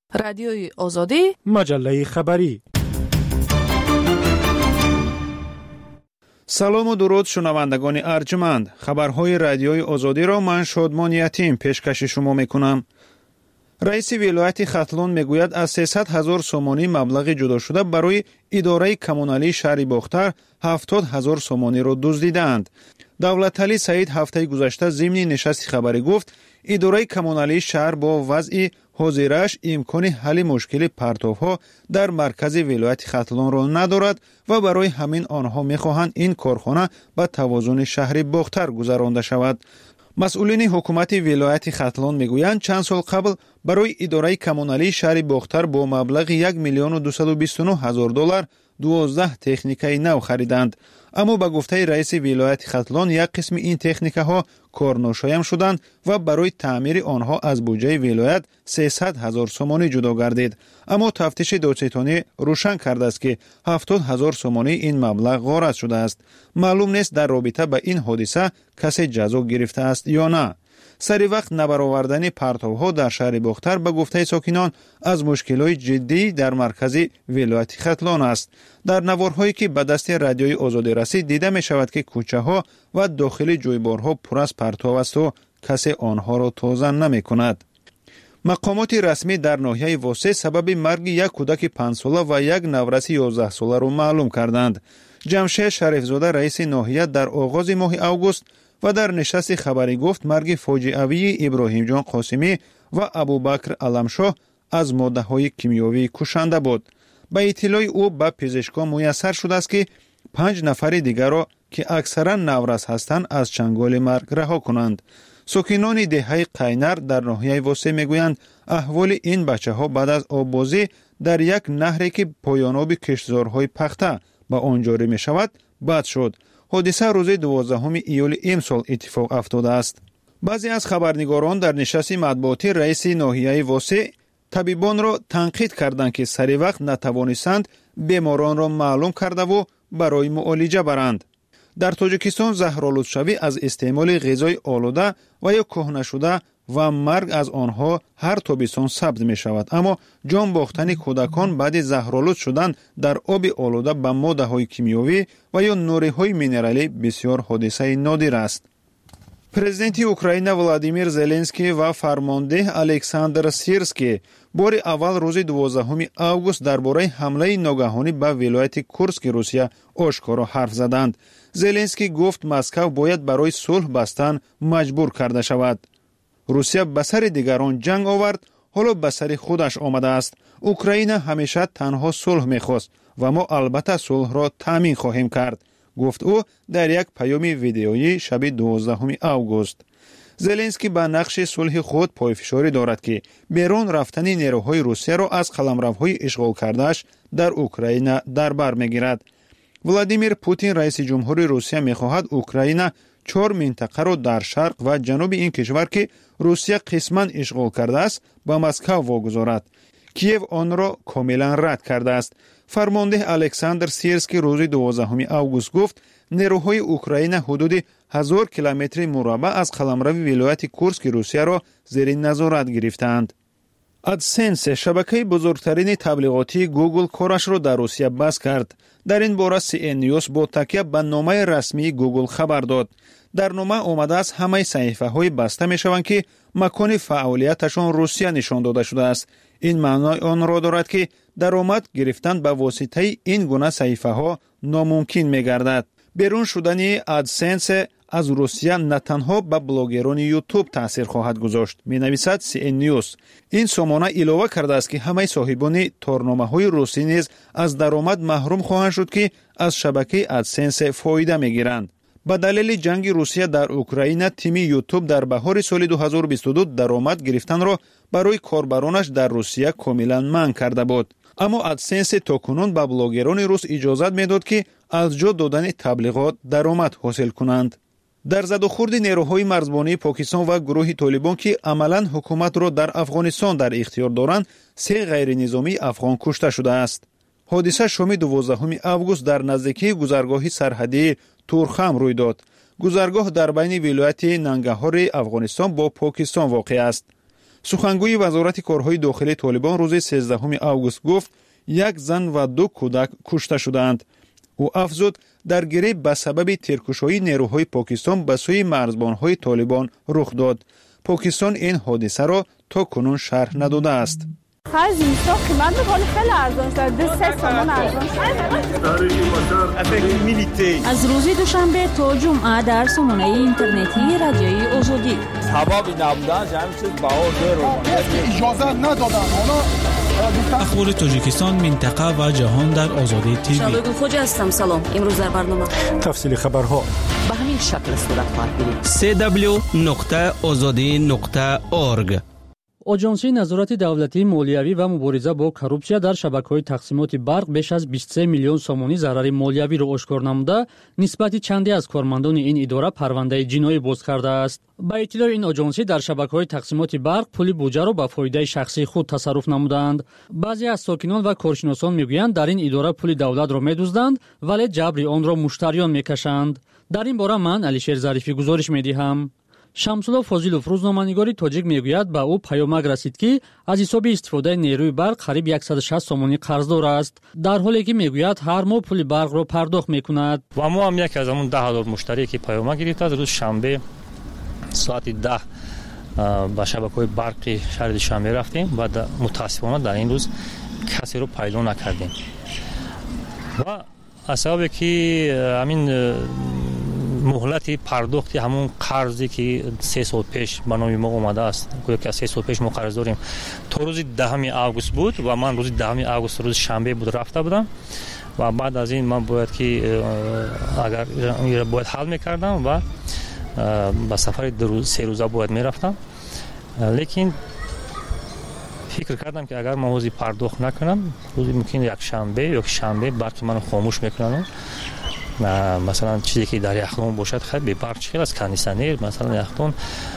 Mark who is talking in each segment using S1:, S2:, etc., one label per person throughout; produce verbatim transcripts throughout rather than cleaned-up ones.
S1: رادیوی آزادی،
S2: مجله خبری.
S3: سلام و درود شنوندگان ارجمند. خبرهای رادیوی آزادی را من شادمان یتیم پیشکش شما میکنم. رئیس ولایت ختلون میگوید از سیصد هزار سومانی مبلغ جدا شده برای اداره کمونالی شهر باختر هفتاد هزار سومانی را دزدیدند. دولتعلی سعید هفته گذشته ضمن نشست خبری گفت اداره کمونالی شهر با وضع حاضرش امکان حل مشکل پرتوها در مرکز ولایت ختلون را ندارد و برای همین آنها میخواهند این کارخانه به توازن شهر باختر گذرانده شود. مسئولین حکومت ولایت ختلون میگویند چند سال قبل برای اداره کمونالی شهر باختر با مبلغ یک میلیون و دویست و بیست و نه هزار دلار دوازده تکنیکای نو خریدند. اما به گفته رئیس ولایت ختلون یک قسم این تکنیکها کارناشایم شدند و برای تعمیر آنها از بودجه ولایت سیصد هزار سومانی جدا گردید. اما تفتیش دادستانی روشن کرده است که هفتاد هزار سومانی این مبلغ غارت شده است. معلوم نیست در رابطه با این حادثه کسی جزا گرفته است یا نه. سری وقت نبرآوردن پرتوها در شهر باختر به گفته ساکنان از مشکلات جدی در مرکز ولایت ختلون است. در نوارهایی که به دست رادیوی آزادی رسید دیده می شود که کوچه ها و داخل جویبارها پر از پرتو است و کسی آنها را توزیع نمی کند. مقامات رسمی در ناحیه واسه سبب مرگ یک کودک پنج ساله و یک نورس یازده ساله را معلوم کردند. جمشید شریفزاده رئیس ناحیه در آغاز ماه اوگوست و در نشست خبری گفت مرگ فاجعه‌ای ابراهیم جان قاسمی و ابوبکر علمشاه از ماده‌های کیمیایی کشنده بود. به اطلاع او به پزشکان میسر شده است که پنج نفر دیگر را که اکثرا نورس هستند از چنگال مرگ رها کنند. ساکنان دهه قینر در ناحیه واسه میگویند احوال این بچه‌ها بعد از آببازی در یک نهری که پایاناب کشتزارهای پخته به آن جاری می شود بد شد. حادثه روز دوازدهم ایول امسال اتفاق افتاده است. بعضی از خبرنگاران در نشست مطبوعاتی رئیس ناحیه واسع طبیبان را تنقید کردند که سری وقت نتوانستند بیماران را معلوم کرده و برای معالجه برند. در تاجیکستان زهرآلودشوی از استعمال غذای آلوده و یا کهنه شده و مرگ از آنها هر تابستان ثبت می شود. اما جان باختن کودکان بعد زهرآلود شدن در آب آلوده به ماده های کیمیایی و یا نوری های مینرالی بسیار حادثه نادر است. پرزیدنت اوکراین ولادیمیر زلنسکی و فرمانده الکساندر سیرسکی بار اول روز دوازدهم اوگوست درباره حمله ناگهانی به ولایت کورسک روسیه آشکارا حرف زدند. زلنسکی گفت مسکو باید برای صلح بستن مجبور کرده شود. روسیه به سر دیگران جنگ آورد، حالا به سر خودش آمده است. اوکراین همیشه تنها صلح می‌خواست و ما البته صلح را تامین خواهیم کرد، گفت او در یک پیام ویدیویی شب دوازدهم اوگوست. زلنسکی به نقش صلح خود پایفشاری دارد که بیرون رفتن نیروهای روسیه را از قلمروهای اشغال کردهش در اوکراین در بر می‌گیرد. ولادیمیر پوتین رئیس جمهوری روسیه می‌خواهد اوکراین چهار منطقه را در شرق و جنوب این کشور که روسیه قسماً اشغال کرده است به مسکو واگذارد. کیف آن را کاملا رد کرده است. فرمانده الکساندر سیرسکی روز دوازدهم اوگوست گفت نیروهای اوکراین حدود هزار کیلومتر مربع از قلمرو ولایت کورسک روسیه را زیر نظارت گرفتند. ادسنس شبکه بزرگترین تبلیغاتی گوگل کارش را در روسیه بس کرد. در این باره سی ان نیوز با تکیه به نامه رسمی گوگل خبر داد. در نامه آمده است همه صحیفه های بسته می شوند که مکان فعالیتشان روسیه نشان داده شده است. این معنای آن را دارد که درآمد گرفتن به واسطه این گونه صحیفه ها ناممکن می گردد. بیرون شدن ادسنس از روسیه نه تنها به بلاگران یوتیوب تاثیر خواهد گذاشت، می نویسد سی ان نیوز. این سامانه علاوه کرده است که همه صاحبان تارنامه های روسی نیز از درآمد محروم خواهند شد که از شبکه ادسنس فایده می گیرند. به دلیل جنگ روسیه در اوکراین تیم یوتیوب در بهار سال دو هزار و بیست و دو درآمد گرفتن را برای کاربرانش در روسیه کاملا منع کرده بود. اما ادسنس تاکنون به بلاگران روس اجازت میداد که از جا دادن تبلیغات درآمد حاصل کنند. در زد و خورد نیروهای مرزبانی پاکستان و گروه طالبان که عملاً حکومت را در افغانستان در اختیار دارند، سه غیر نظامی افغان کشته شده است. حادثه شام دوازدهم اوگوست در نزدیکی گذرگاه سرحدی تورخم روی داد. گذرگاه در بین ولایت ننگرهار افغانستان با پاکستان واقع است. سخنگوی وزارت کارهای داخلی طالبان روز سیزدهم آگوست گفت یک زن و دو کودک کشته شدند. او افزود درگیری به سبب تیرکشی نیروهای پاکستان به سوی مرزبانهای طالبان رخ داد. پاکستان این حادثه را تا کنون شرح نداده است.
S1: خرج اینستا قیمت بکنه خیلی ارزان شد. دو سه سامان ارزان شد.
S2: از روز دوشنبه تا جمعه در سامانه اینترنتی رادیوی آزادی.
S4: سبب نبودنش همین چیز بها زیر
S5: اجازه ندادن.
S6: اخبار تاجیکستان، منطقه و جهان در آزادی تیوی.
S2: شبگون خوجا هستم. سلام. امروز در برنامه
S5: تفصیل خبرها
S7: به همین شکل صورت خواهد گرفت.
S8: سی دبلیو نقطه آزادی نقطه اورگ.
S9: آژانسی نظارت دولتی مالیوی و مبارزه با کورپسیا در شبکه‌های تقسیمات برق بیش از بیست و سه میلیون سومانی ضرر مالیوی را آشکار نموده، نسبت چندی از کارمندان این اداره پرونده جنایی باز کرده است. با اطلاع این آژانسی در شبکه‌های تقسیمات برق پول بودجه را به فایده شخصی خود تصرف نمودند. بعضی از ساکنان و کارشناسان میگویند در این اداره پول دولت را می‌دزدند ولی جبری آن را مشتریان می‌کشند. در این باره من علیشیر ظریفی گزارش می‌دهم. شمس‌الله فاضلوف روزنامه‌نگاری تاجیک میگوید با او پیامک رسید که از حساب استفاده نیروی برق قریب صد و شصت سومانی قرضدار است، در حالی که میگوید هر ماه پول برق را پرداخت میکند.
S10: و ما هم یک از همون ده هزار مشتری که پیامک گرفته روز شنبه ساعت ده به شبکه‌های برق شهر شنبه رفتیم و متاسفانه در این روز کسی رو پیدا نکردیم و اسبابی که همین مهلت پرداختی همون قرضی که سه سال پیش به نام ما اومده است، گویا که سه سال پیش ما قرض داریم، تا روز دهم آگوست بود و من روز دهم آگوست روز شنبه بود رفته بودم و بعد از این من باید که اگر این را باید حل میکردم و به سفر دو روز سه روزه باید میرفتم، لیکن فکر کردم که اگر من روزی پرداخت نکنم روزی ممکن یک شنبه یا شنبه برق من خاموش میکنن، مثلا چیزی که در یخدان باشد خیلی به برق خیلی از کندیشنر مثلا یخدان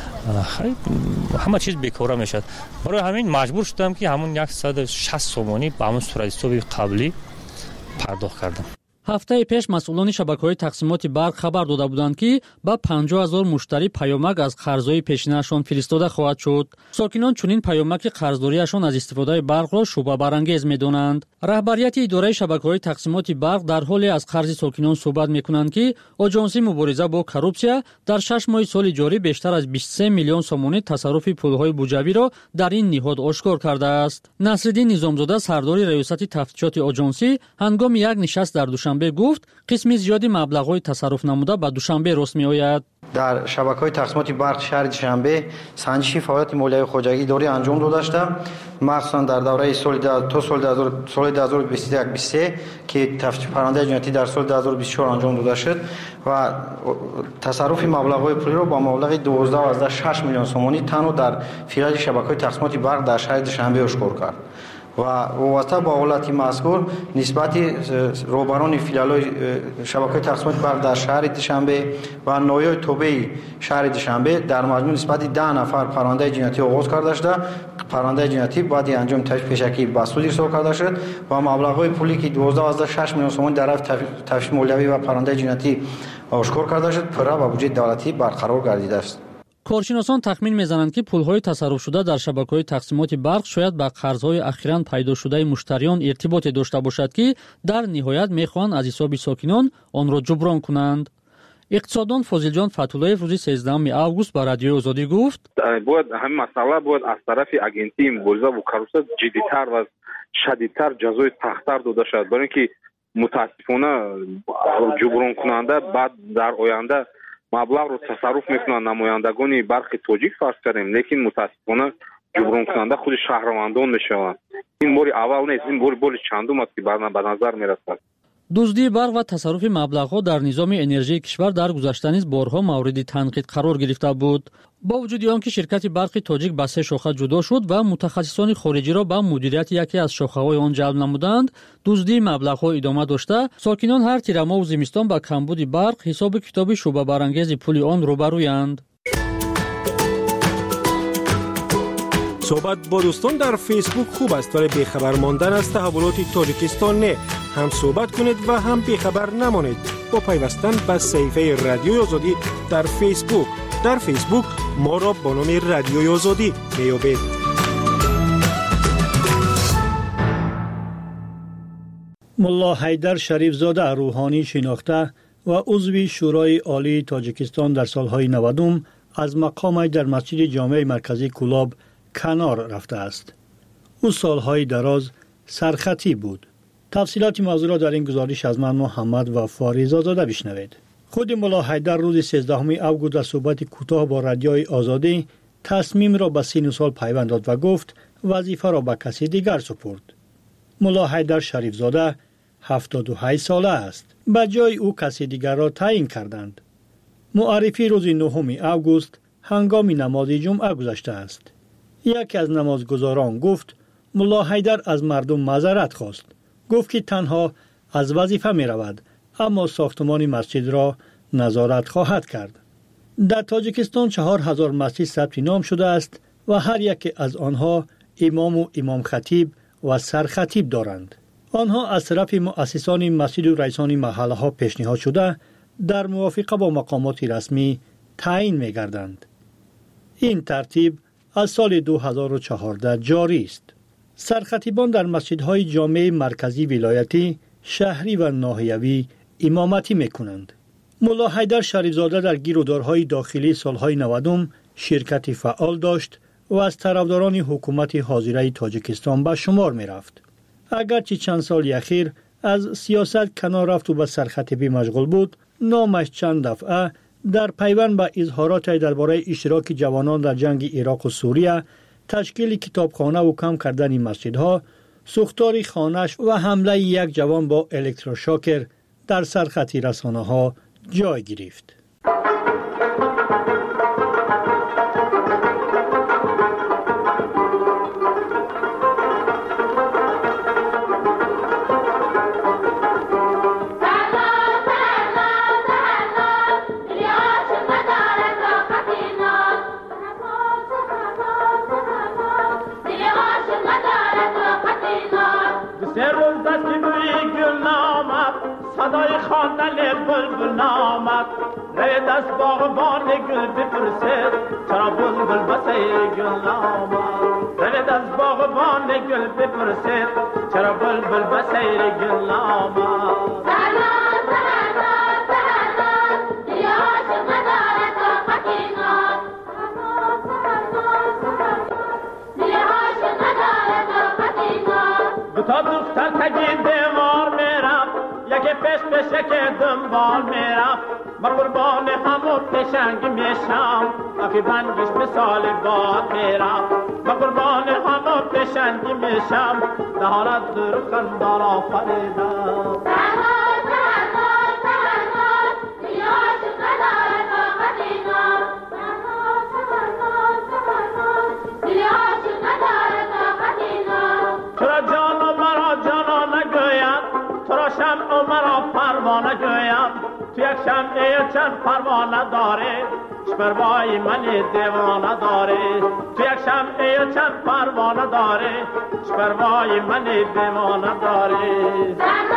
S10: خیلی همه چیز بیکاره میشد. برای همین مجبور شدم که همون صد و شصت سومانی به همون صورت حسابی قبلی پرداخت کردم.
S9: هفته پیش مسئولان شبکه‌های تقسیمات برق خبر داده بودند که با پنجاه هزار مشتری پیامک از قرض‌های پیشینه‌شان فرستاده خواهد شد. ساکنان چنین پیامک قرضداریشان از استفاده برق را شوبه برانگیز می‌دانند. رهبریت اداره شبکه‌های تقسیمات برق در حالی از قرض ساکنان صحبت می‌کنند که آژانسی مبارزه با کورپسیا در شش ماه سال جاری بیشتر از بیست و سه میلیون سومانی تصرف پول‌های بودجوی را در این نهاد آشکار کرده است. نصرالدین نظامزاده سردار ریاست تفتیشات آژانسی هنگام یک نشست در دوشنبه گفت قسمی زیادی مبلغ‌های تصرف نموده به دوشنبه رسمی می‌آید.
S11: در شبکه‌های تقسیمات برق شهر دوشنبه سنجش فعالیت مالیوی خواجگی داری انجام داده شده، مخصوصا در دوره سال تا سال دو هزار و بیست و یک بیست و سه که تفتیش پرونده جنایتی در سال دو هزار و بیست و چهار انجام داده شد و تصرف مبلغ‌های پولی را با مبلغ دوازده و شش میلیون سومانی تنها در فیلال شبکه‌های تقسیمات برق در شهر دوشنبه آشکار کرد و وابسته با حالت مذکور نسبت روبران فیلال‌های شبکه‌های تقسیمات برق در شهر دوشنبه و نویای توبه شهر دوشنبه در مجموع نسبت ده نفر پرونده جنایتی آغاز کرده شده. پرونده جنایتی بعد انجام تفتیش پیشکی به سود رسانده کرده شد و مبلغ‌های پولی که دوازده و شش میلیون تومان در تفتیش مالیوی و پرونده جنایتی آشکار کرده شد پره و بودجه دولتی برقرار گردیده است.
S9: کارشناسان تخمین میزنند که پول‌های تصرف شده در شبکه‌های تقسیمات برق شاید با قرض‌های اخیراً پیدا شده مشتریان ارتباطی داشته باشد که در نهایت می‌خواهند از حساب ساکنان آن را جبران کنند. اقتصاددان فاضل فتولایف روز سیزدهم آگوست با رادیو آزادی گفت
S12: باید همین مسئله باید از طرف اگنتی مبارزه با کورپسیا جدی‌تر و شدیدتر جزای سخت‌تر داده شود، برای اینکه متاسفانه جبران کننده بعد در آینده مبلغ رو تصرف میکنن نمایندگان برق تاجیک فرض کردیم، لیکن متاسفانه جبران کننده خود شهروندان میشوند. این بار اول نیست، این بار بار چندم است که به نظر میرسد.
S9: دزدی برق و تصرف مبلغ‌ها در نظام انرژی کشور در گذشته نیز بارها مورد تنقید قرار گرفته بود. با وجود آنکه شرکت برق تاجیک به سه شاخه جدا شد و متخصصان خارجی را به مدیریت یکی از شاخه‌های آن جلب نمودند، دزدی مبلغ‌ها ادامه داشته، ساکنان هر تیرما و زمستان با کمبود برق حساب کتاب شوبه برانگیز پول آن روبرویند.
S5: صحبت با دوستان در فیسبوک خوب است ولی بیخبر ماندن از تحولات تاجیکستان نه. هم صحبت کنید و هم بیخبر نمانید با پیوستن به صفحه رادیوی آزادی در فیسبوک. در فیسبوک ما را با نام رادیوی آزادی میابید.
S13: ملا حیدر شریف زاده روحانی شناخته و عضو شورای عالی تاجیکستان در سالهای نود از مقامش در مسجد جامع مرکزی کولاب کنار رفته است. او سالهای دراز سرخطی بود. تفصیلات موضوع را در این گزارش از من محمد و فاریز آزاده بشنوید. خود ملا حیدر روز سیزدهم اوگوست در صحبت کوتاه با رادیوی آزادی تصمیم را به سین سال پیوند داد و گفت وظیفه را به کسی دیگر سپرد. ملا حیدر شریف زاده هفتاد و هشت ساله است. به جای او کسی دیگر را تعیین کردند. معرفی روز نهم اوگوست هنگام نماز جمعه گذشته است. یکی از نمازگزاران گفت ملا حیدر از مردم معذرت خواست. گفت که تنها از وظیفه می رود اما ساختمان مسجد را نظارت خواهد کرد. در تاجیکستان چهار هزار مسجد ثبت نام شده است و هر یک از آنها امام و امام خطیب و سرخطیب دارند. آنها از طرف مؤسسان مسجد و رئیسان محله ها پیشنهاد شده در موافقه با مقامات رسمی تعیین می گردند. این ترتیب از سال دو هزار و چهارده جاری است. سرخطیبان در مسجدهای جامع مرکزی ولایتی، شهری و ناحیوی امامتی می کنند. ملا حیدر شریف زاده در گیرودارهای داخلی سالهای نود شرکت فعال داشت و از طرفداران حکومت حاضره تاجیکستان به شمار می رفت. اگرچه چند سال اخیر از سیاست کنار رفت و به سرخطیبی مشغول بود، نامش چند دفعه در پیوند به اظهارات درباره اشتراک جوانان در جنگ عراق و سوریه، تشکیل کتابخانه و کم کردن مسجدها، سوختار خانه‌اش و حمله یک جوان با الکتروشاکر در سرخط رسانه‌ها جای گرفت.
S14: صدای خواندن بلبل نامد ره دست باغبان گل بپرسه چرا بلبل بسه گل نامد ره دست باغبان گل بپرسه چرا بلبل بسه گل نامد تا دختر تگی دیوار میرم یکی پیش پیشه که دنبال میرم من قربان همون پشنگ میشم اکی بنگش مثال باد میرم من قربان همون پشنگ میشم دهانت در خندان آفریدم چرا جانا مرا جانا نگویم چرا شمع مرا پروانه گویم تو یک شمعه چند پروانه داره پروای من دیوانه داره تو یک شمعه چند پروانه داره پروای من دیوانه داره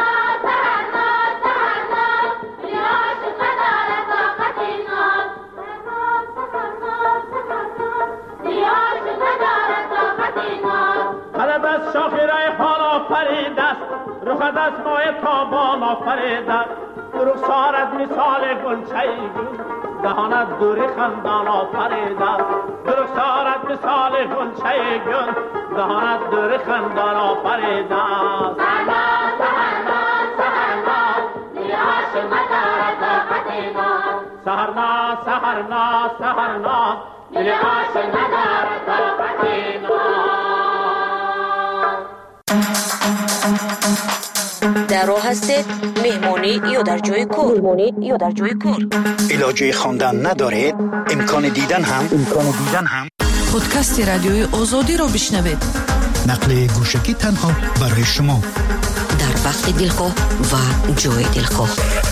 S14: از شاخی ریحان آفرید است رخ از ماه تابان آفرید است رخسارت مثال گلچه گل دهانت دوری خندان آفرید است رخسارت مثال گلچه گل دهانت دوری خندان آفرید است سهرنا سهرنا سهرنا لیاش مدارت قدینا سهرنا سهرنا سهرنا لیاش مدارت قدینا
S15: در راه هستید مهمانی یا در جای کار مهمانی یا در جای کار
S16: علاجه خواندن ندارید امکان دیدن هم امکان دیدن هم
S17: پادکست رادیوی آزادی را بشنوید
S16: نقل گوشکی تنها برای شما
S15: در وقت دلخواه و جای دلخواه.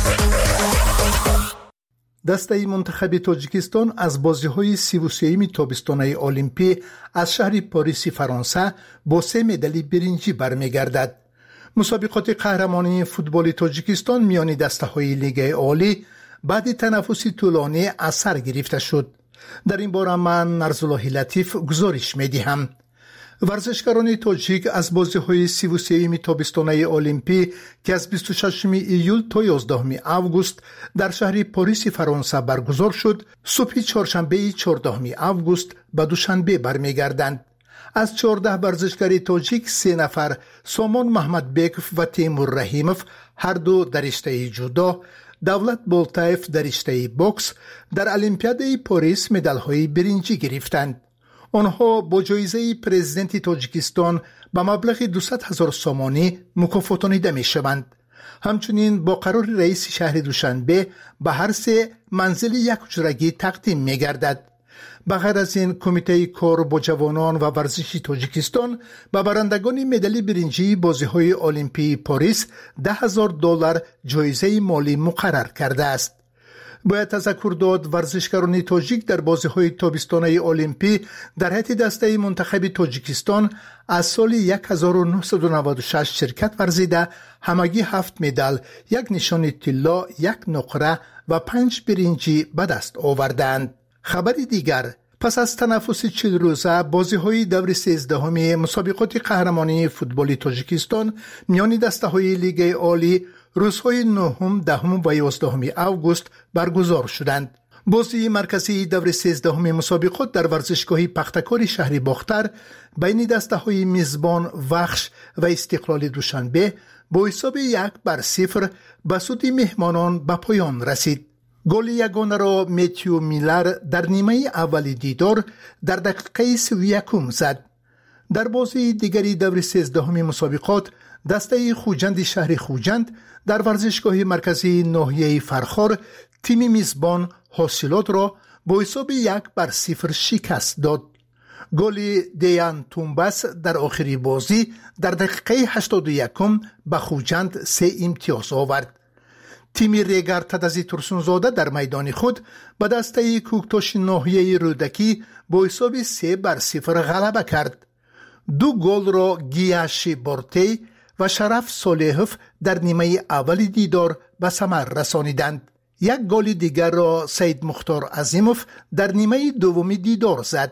S18: دسته منتخب تاجیکستان از بازی‌های سی و سوم تابستانه المپی از شهر پاریس فرانسه با سه مدال برنجی برمیگردد. مسابقات قهرمانی فوتبال تاجیکستان میان دسته‌های لیگ عالی بعد تنفسی طولانی از سر گرفته شد. در این باره من نرزالله لطیف گزارش می دهم. ورزشکاران تاجیک از بازی‌های سی و سوم تابستانه المپی که از بیست و ششم ایول تا یازدهم آگوست در شهر پاریس فرانسه برگزار شد، صبح چهارشنبه چهاردهم آگوست به دوشنبه برمیگردند. از چهارده ورزشکار تاجیک سه نفر، سامان محمد بیکوف و تیمور رحیموف، هر دو در رشته جودو، دولت بولتایف در رشته بوکس، در المپیاد پاریس مدال‌های برنجی گرفتند. آنها با جایزه پرزیدنت تاجیکستان به مبلغ دویست هزار سامانی مکافاتانیده می شوند. همچنین با قرار رئیس شهر دوشنبه به هر سه منزل یک اجرگی تقدیم می گردد. بغیر از این کمیته کار با جوانان و ورزشی تاجیکستان به برندگان مدال برنجی بازی‌های المپی پاریس ده هزار دلار جایزه مالی مقرر کرده است. باید تذکر داد ورزشکاران تاجیک در بازی‌های تابستانه المپی در هیئت دسته منتخب تاجیکستان از سال هزار و نهصد و نود و شش شرکت ورزیده همگی هفت مدال، یک نشان طلا، یک نقره و پنج برنجی به دست آوردند. خبر دیگر، پس از تنفس چهل روزه بازی‌های دور سیزدهم مسابقات قهرمانی فوتبال تاجیکستان میان دسته‌های لیگ عالی روزهای نهم، دهم و یازدهم آگوست برگزار شدند. بازی مرکزی دور سیزدهم مسابقات در ورزشگاه پختکار شهر باختر بین دسته‌های میزبان وخش و استقلال دوشنبه با حساب یک بر صفر به سود مهمانان به پایان رسید. گل یگانه را میتیو میلر در نیمه اول دیدار در دقیقه سی و یک زد. در بازی دیگری دور سیزدهم مسابقات دسته خوجند شهر خوجند در ورزشگاه مرکزی ناحیه فرخار تیم میزبان حاصلات را با حساب یک بر صفر شکست داد. گل دیان تومباس در آخری بازی در دقیقه هشتاد و یک به خوجند سه امتیاز آورد. تیم ریگر تدزی ترسونزاده در میدان خود به دسته کوکتاش ناحیه رودکی با حساب سه بر صفر غلبه کرد. دو گل را گیاشی بورتی و شرف صالحوف در نیمه اول دیدار به ثمر رسانیدند. یک گل دیگر را سید مختار عظیموف در نیمه دومی دیدار زد.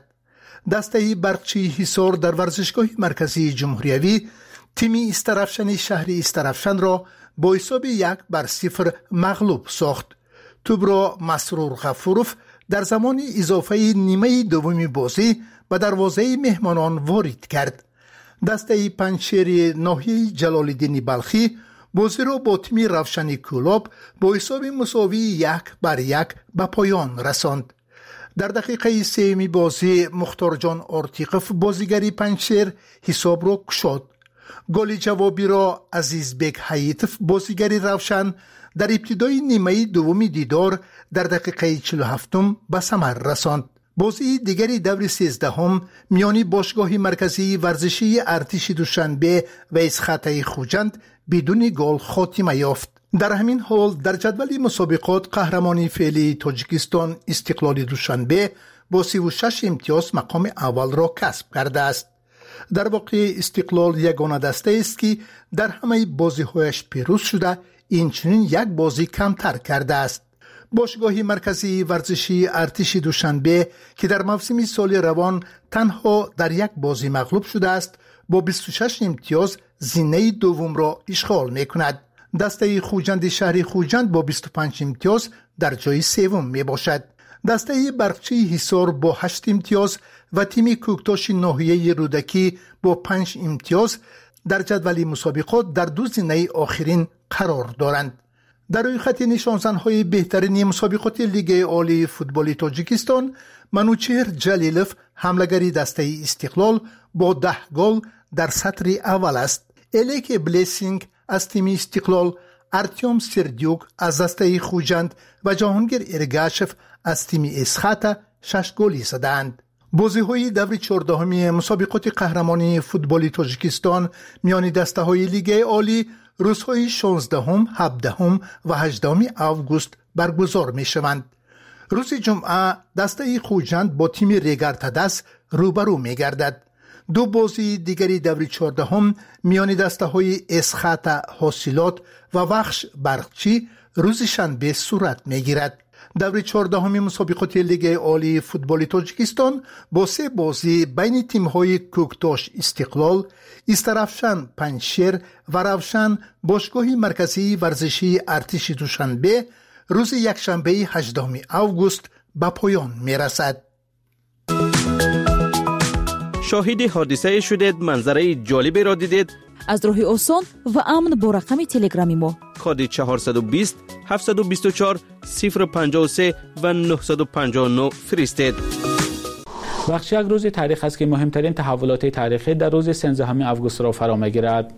S18: دسته برقچی حصار در ورزشگاه مرکزی جمهوریوی تیم استرافشن شهر استرافشن را با حساب یک بر صفر مغلوب ساخت. توپ را مسرور غفوروف در زمان اضافه نیمه دومی بازی به دروازه مهمانان وارد کرد. دسته پنچیر ناحیه جلال الدین بلخی بازی را با تیم روشن کولاب با حساب مساوی یک بر یک به پایان رساند. در دقیقه سوم بازی مختار جان آرتیقف بازیگری پنچیر حساب را گشاد. گل جوابی را عزیز بیگ حییتف بازیگری روشن در ابتدای نیمه دومی دیدار در دقیقه چهل و هفت به ثمر رساند. بازی دیگری دور سیزدهم میانی باشگاه مرکزی ورزشی ارتش دوشنبه و اسخطه خوجند بدون گل خاتمه یافت. در همین حال در جدول مسابقات قهرمانی فعلی تاجیکستان استقلال دوشنبه با سی و شش امتیاز مقام اول را کسب کرده است. در واقع استقلال یگانه دسته است که در همه بازی‌هایش پیروز شده، اینچنین یک بازی کمتر کرده است. باشگاه مرکزی ورزشی ارتش دوشنبه که در موسم سال روان تنها در یک بازی مغلوب شده است، با بیست و شش امتیاز زینه دوم را اشغال می‌کند. دسته خوجند شهر خوجند با بیست و پنج امتیاز در جای سوم میباشد. دسته برقچی حصار با هشت امتیاز و تیم کوکتاش ناحیه رودکی با پنج امتیاز در جدول مسابقات در دو زینه آخرین قرار دارند. در روی خط نشانزن‌های بهترین مسابقات لیگ عالی فوتبال تاجیکستان منوچهر جلیلوف حملگری دسته استقلال با ده گل در سطر اول است. الیک بلیسینگ از تیم استقلال، ارتیوم سردیوک از دسته خوجند و جهانگیر ارگاشف از تیم اسخاتا شش گلی زدند. بازی‌های دور چهاردهم مسابقات قهرمانی فوتبال تاجیکستان میان دسته‌های لیگ عالی روزهای شانزدهم، هفدهم و هجدهم آگوست برگزار می‌شوند. روز جمعه دسته خوجند با تیم ریگر تدس روبرو می‌گردد. دو بازی دیگری دور چهاردهم میان دسته‌های اسخاتا حاصلات و وخش برقچی روز شنبه صورت می‌گیرد. دور چهاردهمی مسابقات لیگ عالی فوتبال تاجیکستان با سه بازی بین تیم‌های کوکتاش استقلال، استرافشان پنجشیر و روشن باشگاه مرکزی ورزشی ارتش دوشنبه روز یکشنبه هجدهم اوگوست به پایان می‌رسد.
S8: شاهد حادثه شدید، منظره جالبی را دیدید؟
S19: از راه آسان و امن با رقم تلگرامی ما
S8: کد چهارصد و بیست هفتصد و بیست و چهار صفر پنجاه و سه و نهصد و پنجاه و نه فرستید.
S20: بخش یک روز تاریخ است که مهمترین تحولات تاریخی در روز سیزدهم اوگوست را فرا می‌گیرد.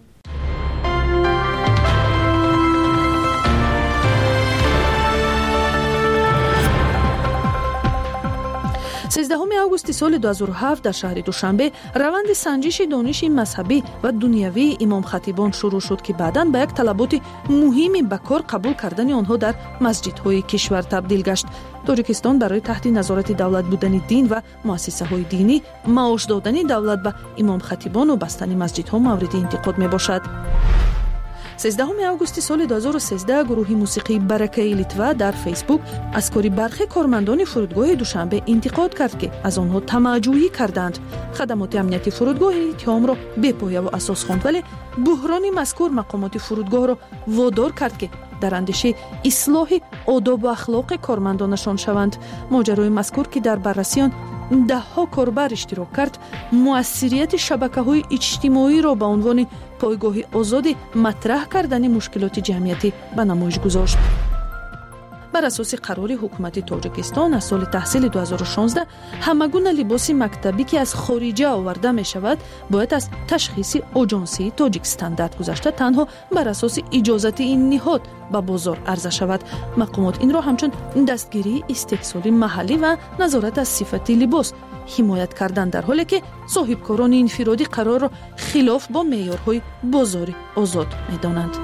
S21: سیزدهم اوگوست سال دو هزار و هفت در شهر دوشنبه روند سنجش دانش مذهبی و دنیوی امام خطیبان شروع شد که بعداً به یک طلبات مهمی به کار قبول کردن آنها در مسجدهای کشور تبدیل گشت. تاجیکستان برای تحت نظارت دولت بودن دین و مؤسسه‌های دینی، معاش دادن دولت به امام خطیبان و بستن مسجدها مورد انتقاد میباشد. سیزدهم اوگوست سال دو هزار و سیزده گروه موسیقی برکه لیتوا در فیسبوک از کاری برخی کارمندان فرودگاه دوشنبه انتقاد کرد که از آنها طمع‌جویی کردند. خدمات امنیتی فرودگاه اتهام را بی‌پایه و اساس خواند، ولی بحران مذکور مقامات فرودگاه را وادار کرد که در اندیشه اصلاح آداب و اخلاق کارمندانشان شوند. ماجرای مذکور که در بررسی آن ده ها کاربر اشتراک کرد، مؤثریت شبکه‌های اجتماعی را به عنوان پایگاه آزاد مطرح کردن مشکلات جمعیتی به نمایش گذاشت. بر اساس قرار حکومت تاجیکستان از سال تحصیل دو هزار و شانزده همگون لباس مکتبی که از خارجه آورده می شود باید از تشخیص آژانسی تاجیک استاندارد گذشته تنها بر اساس اجازت این نهاد به بازار عرضه شود. مقامات این را همچون دستگیری استحصال محلی و نظارت از صفت لباس حمایت کردن، در حالی که صاحبکاران انفرادی قرار را خلاف با معیارهای بازار آزاد می دانند.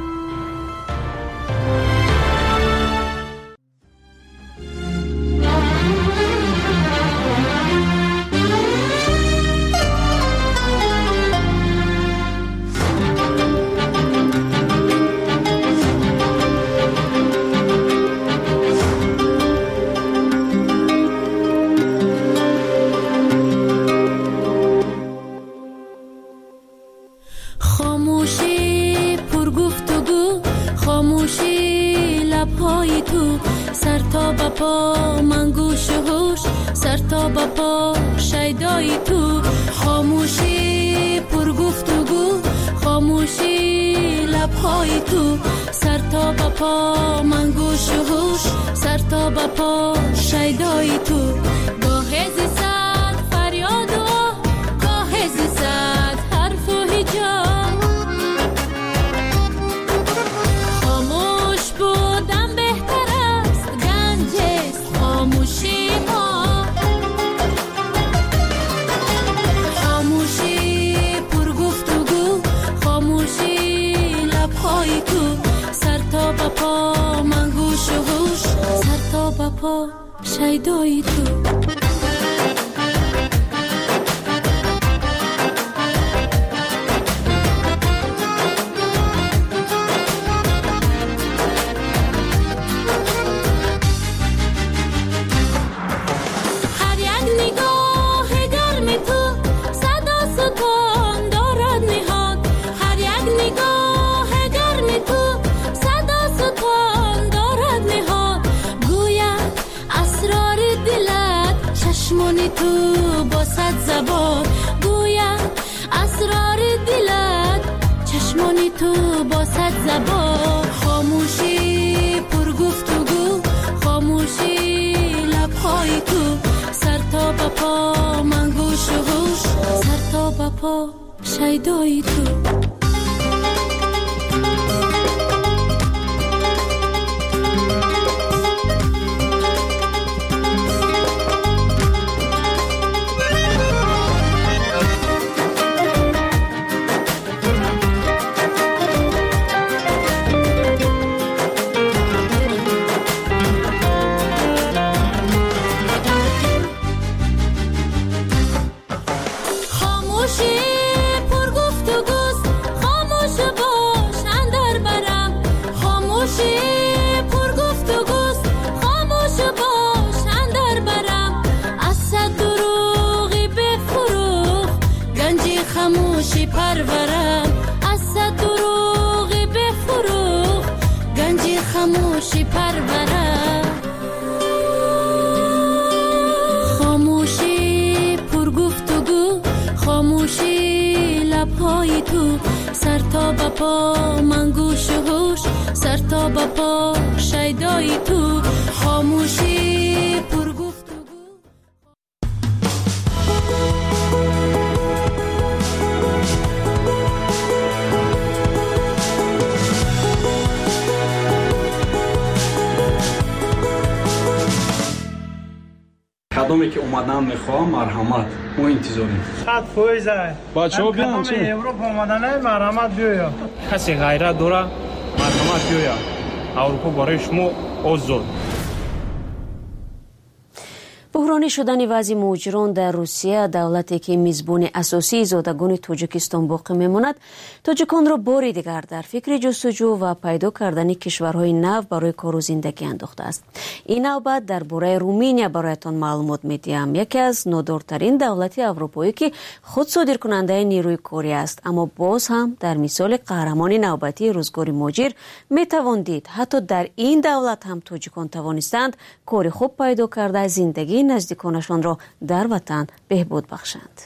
S22: شیدایی تو تو با صد زبان گوید اسرار دلت، چشمانی تو با صد زبان. خاموشی پر گفتگو، خاموشی لبهای تو، سر تا به پا من گوش و هوش، سر تا به پا شیدایی تو. شیدای تو سر تا به پا من گوش و هوش سر تا به پا شیدای تو خاموشی پر گفت
S1: کدومی که اومدن میخوام مرحمت ما انتظاریم
S3: خط پویزه
S1: بچه‌ها بیان چی
S3: اروپا اومدن مرحمت بیایا
S1: کسی غیرت داره مرحمت بیایا اروپا برای شما آزاد
S23: بحرانی شدن وضع مهاجران در روسیه دولتی که میزبان اساسی زادگان تاجیکستان باقی میماند تاجیکان را باری دیگر در فکر جستجو و پیدا کردن کشورهای نو برای کار و زندگی انداخته است. این نوبت درباره رومینیا برایتان معلومات میدیم. یکی از نادرترین دولت اروپایی که خود صادر کننده نیروی کاری است، اما باز هم در مثال قهرمان نوبتی روزگار مهاجر میتوان دید حتی در این دولت هم تاجیکان توانستند کار خوب پیدا کرده زندگی نزدیکانشان را در وطن بهبود بخشند.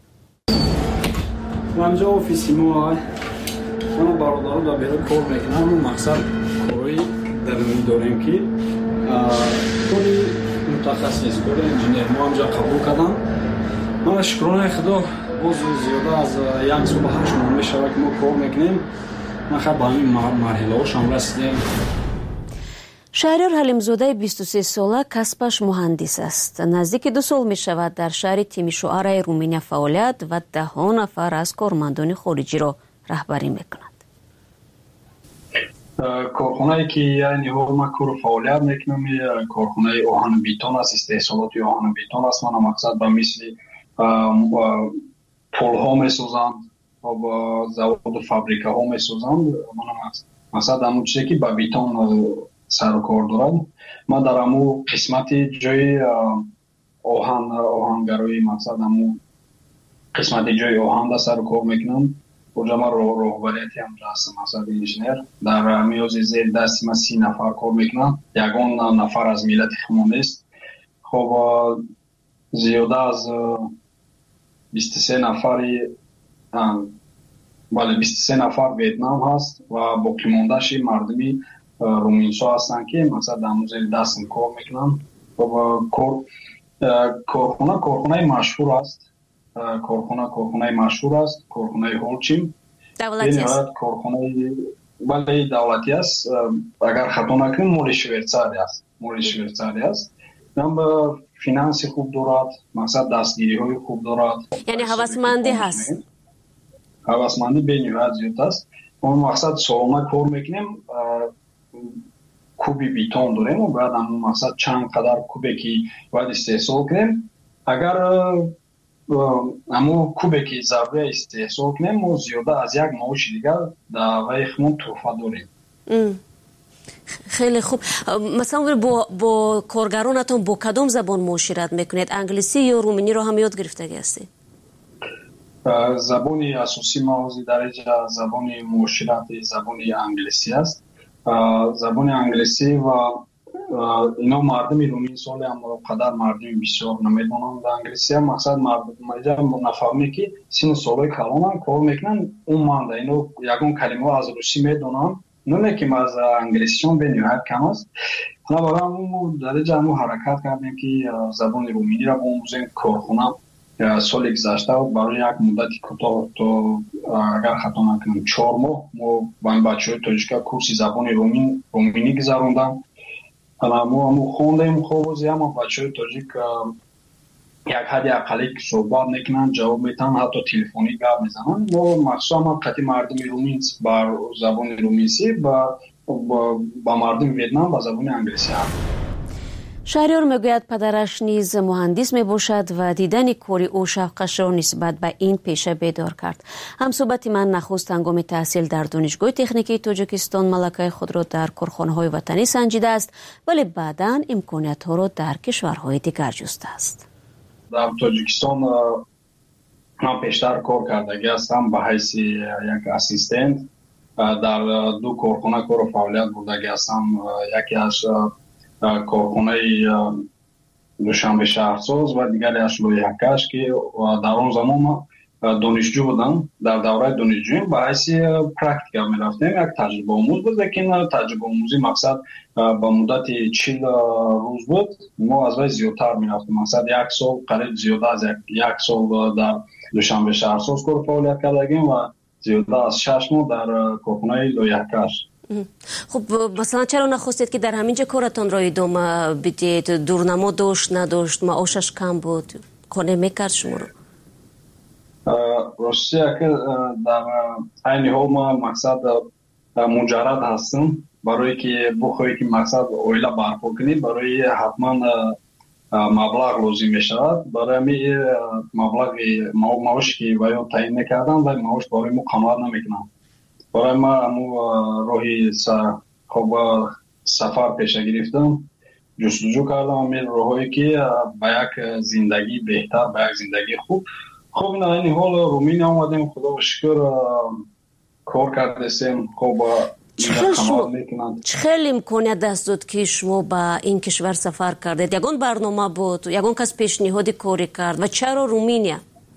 S1: منجا آفیسی ما ما برادرها در بیرون کار میکنم و مقصد کاری درونی داریم که کاری متخصص کاری انجینیر ما همجا قبول کردم. من شکرانه خدا باز زیاده از یک سال هشت ماه میشود که ما کار میکنیم. من خیلی با همین مرحله هاش هم رسیدیم.
S23: شهریار حلیمزاده بیست و سه ساله کسبش مهندس است. نزدیک دو سال می شود در شهر تیمیشوارا رومینیا فعالیت و ده ها نفر از کارمندان خارجی را رهبری می کند.
S1: کارخانه‌ای که یعنی ما کار فعالیت میکنم کارخانه آهن بیتون است، استحصالات آهن بیتون است. من مقصد به مثل پل ها میسازند و زواد و فابریکه ها میسازند. من مقصد همون چیزی که با بیتون سر و کار دارد. ما در همون قسمت جای آهن آهنگرایی مقصد همون قسمت جای آهن در سر و کار میکنم. اونجا ما رهبریتی هم هستم مقصد انجینیر. در میازی زیر دستی ما سی نفر کار میکنم. یگان نفر از ملت خمانه است. خب زیاده از بیست و سه نفری بله بیست و سه نفر ویتنام هست و باقی موندهش مردمی رومینسا هستن که مثلا در موزه دستم کار میکنم. کارخانه کارخانه مشهور است. کارخانه کارخانه مشهور است. کارخانه هولچیم
S23: دولتی است.
S1: کارخانه بله دولتی است. اگر خطا نکنم مال شویتزاری است. مال شویتزاری است. هم فینانس خوب دارد. مثلا دستگیری های خوب دارد.
S23: یعنی هوسمندی هست.
S1: هوسمندی بین‌المللی زیاد است. ما مقصد سالانه کار میکنیم. کوبی بیتون داریم و باید همون مقصد چند قدر کوبی که باید استحصال کنیم. اگر همون کوبی که ضربه استحصال کنیم و زیاده از یک معاش دیگر در ویخمون توفه داریم.
S23: خیلی خوب. مثلا با, با کارگرانتون با کدام زبان معاشرت میکنید؟ انگلیسی یا رومینی رو هم یاد گرفته هستید؟
S1: زبان اساسی ما از درجه زبان معاشرت زبان انگلیسی است. زبان انگلیسی و اینا مردم رومین سال هم قدر مردم بسیار نمیدونن در انگلیسی هم مقصد مردم نفهمی که سین سالای کلان کار میکنن اون مانده اینا یکون کلمه از روسی میدونن نونه که از انگلیسی هم به نهایت کم است. حالا برای همون درجه همون حرکت کردیم که زبان رومینی را با موزه کارخانه سال گذشته برای یک مدت کوتاه تو اگر خطا نکنم چهار ماه ما با این بچه‌های تاجیک کورس زبان رومین رومینی گذروندم. حالا ما هم خوندیم خوب اما بچه‌های تاجیک یک حد اقلی که صحبت میکنن جواب میتن حتی تلفنی گپ میزنن. ما مخصوصا ما قطعی مردم رومین بر زبان رومینسی با با مردم ویتنام با زبان انگلیسی هم.
S23: شهریار میگوید پدرش نیز مهندس می باشد و دیدن کاری او شوقش را نسبت به این پیشه بیدار کرد. همصحبت من نخست هنگام تحصیل در دانشگاه تکنیکی تاجیکستان ملکه خود را در کارخانه‌های وطنی سنجیده است، ولی بعداً امکانات ها را در کشورهای دیگر جسته است.
S1: در تاجیکستان من پیشتر کار کردگی هستم به حیث یک اسیستنت در دو کارخانه کار و فعالیت بودگی هستم. یکی از کارخانه دوشنبه شهرساز و دیگری از لوی حکش که در اون زمان دانشجو بودم، در دوره دانشجویی با حیث پرکتیکا میرفتیم. یک تجربه آموز بود، لیکن تجربه آموزی مقصد با مدت چهل روز بود. ما از وی زیادتر میرفتیم، مقصد یک سال قریب زیاده از یک سال در دوشنبه شهرساز کار فعالیت کردیم و زیاده از شش ماه در کارخانه لویکش.
S23: خب مثلا چرا نخواستید که در همینجا کارتان را ادامه بدید؟ دورنما داشت نداشت، معاشش کم بود، کنه میکرد شما رو؟
S1: روسیه که در این حال ما مقصد مجرد هستم برای که بخواهی که مقصد اویله برپا کنید، برای حتما مبلغ لازم می شود. برای می مبلغ معاش که باید تعیین میکردن و معاش برای ما قناعت نمیکنم. برای ما امو راهی خوب سفر پیشه گرفتم، جستجو کردم امیر راهی که با یک زندگی بهتر، با یک زندگی خوب خوب نه این حال رومینیا آمدیم. خدا و شکر کار کردیم. خوب
S23: خیلی امکانیت دست داد که شما با این کشور سفر کردید؟ یگان برنامه بود؟ یگان کس پیشنهاد کاری کرد؟ و چرا رومینیا؟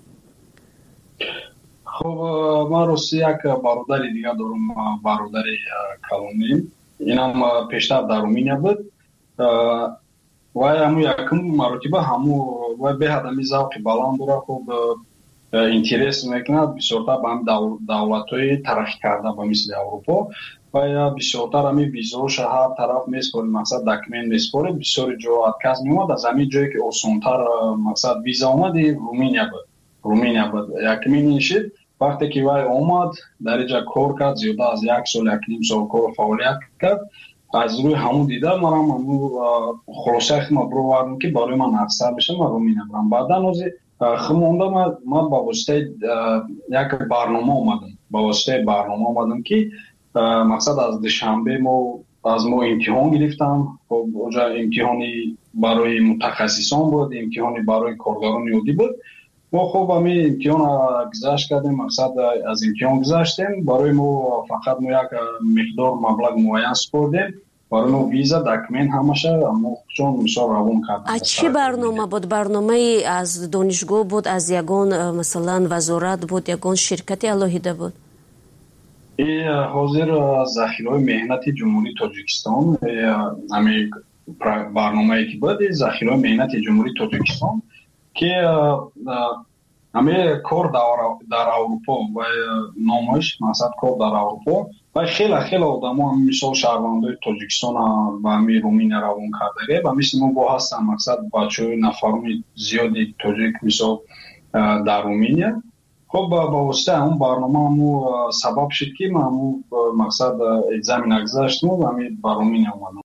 S1: خب ما روسیه یک برادری دیگه دارم، برادری کلونی، این هم پیشتر در رومینیا بود و همو یکم مرتبه همو و به هدمی ذوق بلند داره. خوب اینترس میکنه بسیارتر به هم دولت‌های ترقی کرده به مثل اروپا و یا بسیارتر همی ویزاش هر طرف میسپارید، مقصد دکمنت میسپارید. بسیار جا ادکاز میومد از همین جایی که آسانتر مقصد ویزا آمد رومینیا بود. رومینیا بود یکمین نشید. وقتی که وای آمد در اینجا کار کرد، زیاده از یک سال یک نیم سال کار فعالیت کرد. از روی همون دیده من هم همون خلاصه خیلی بروردم که برای من افسر بشم و رومینیا برم. بعدا نوزی خمونده من, من با واسطه یک برنامه آمدم با واسطه برنامه آمدم که مقصد از دوشنبه ما از ما امتحان گرفتم. خب اونجا امتحانی برای متخصصان بود، امتحانی برای کارگران یادی بود. ما خوب همین امتحان گذشت کردیم، مقصد از امتحان گذشتیم. برای ما فقط ما یک مقدار مبلغ معین سپردیم، برای ما ویزا دکمنت همشه اما چون مثال روان کردیم.
S23: از چی برنامه بود؟ برنامه از دانشگاه بود، از یگان مثلا وزارت بود، یگان شرکت الهیده بود؟
S1: این حاضر ذخیره مهنت جمهوری تاجیکستان، همین برنامه ای که بود ذخیره مهنت جمهوری تاجیکستان که همه کار در اروپا و نامش مقصد کار در اروپا و خیلی خیلی آدم ها مثل شهروندای تاجیکستان و همه رومینیا روان کرده و مثل ما با هستن مقصد بچه های نفرمی زیادی تاجیک مثل در رومینیا. خب با واسطه همون برنامه همون سبب شد که ما همون مقصد اگزامین اگذاشتیم و همین با رومینیا اومدم.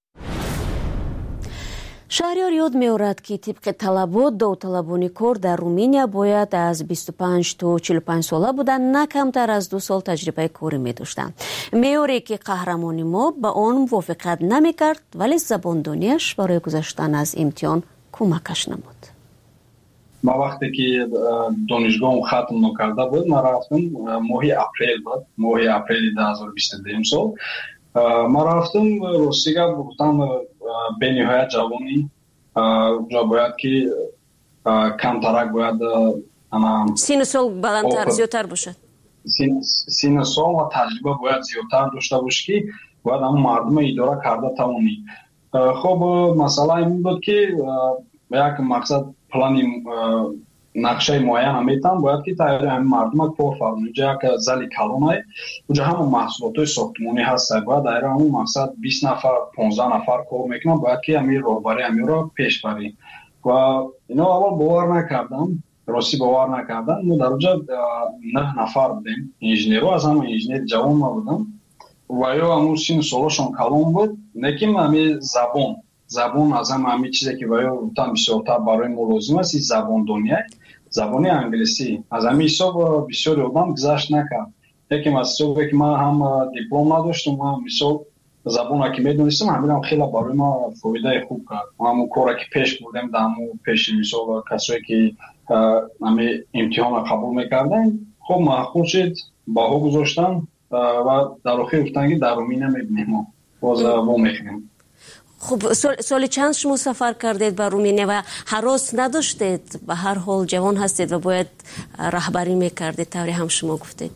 S23: شهریار یاد می‌آورد که طبق طلبات داوطلبان کار در رومینیا باید از بیست و پنج تا چهل و پنج ساله بودن، نه کمتر از دو سال تجربه کاری می‌داشتند. معیاری که قهرمان ما با آن موافقت نمی‌کرد، ولی زباندانیش برای گذشتن از امتحان کمکش نمود.
S1: ما وقتی که دانشگاه ختم نکرده بود ما رفتم ماه اپریل بود، ماه اپریل دو هزار و بیست و دو سال ما رفتم روسیه. گفتم به نهایت جوانی جا باید که کمترک باید
S23: سین سال بلندتر زیادتر باشد،
S1: سین سال و تجربه باید زیادتر داشته باشه که باید هم مردم اداره کرده توانی. خب مسئله این بود که یک مقصد پلانی نقشه معین هم میتن باید که تایید همین مردم کار فرمون. اینجا یک زلی کلونه اونجا همون محصولات های ساختمانی هست، باید دایره همون مقصد بیست نفر پانزده نفر کار میکنن، باید که همین راهبری همین را پیش بریم و اینا اول باور نکردم، راستی باور نکردم. ما در اونجا نه نفر بودیم انجینیر، از همون انجینیر جوان ما بودم و یا همون سین سالشون کلون بود، لیکن همین زبان زبان از هم همین چیزی که باید بودم بسیارتر برای ما لازم است زبان دنیا زبانی انگلیسی. از همین حساب بسیار آدم گذشت نکرد. یکی از حسابی که من هم دیپلم نداشتم و مثال زبان که میدونستم همین هم خیلی برای ما فایده خوب کرد. همون کاری که پیش بردیم در همون پیش مثال کسایی که همین امتحان قبول میکردن خب محقول شد باها گذاشتن و در آخر گفتن که در رومینیا میبینیم ما باز با میخونیم.
S23: خب سال, سال چند شما سفر کردید به رومانیا و هراس نداشتید؟ به هر حال جوان هستید و باید رهبری میکردید طوری هم شما گفتید.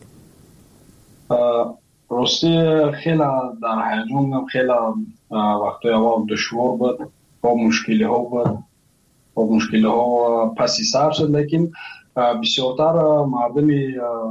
S1: راستی خیلی در هیجان خیلی وقتی اول دشوار بود با مشکلی ها بود با مشکلی ها پسی سر شد، لیکن بسیارتر مردمی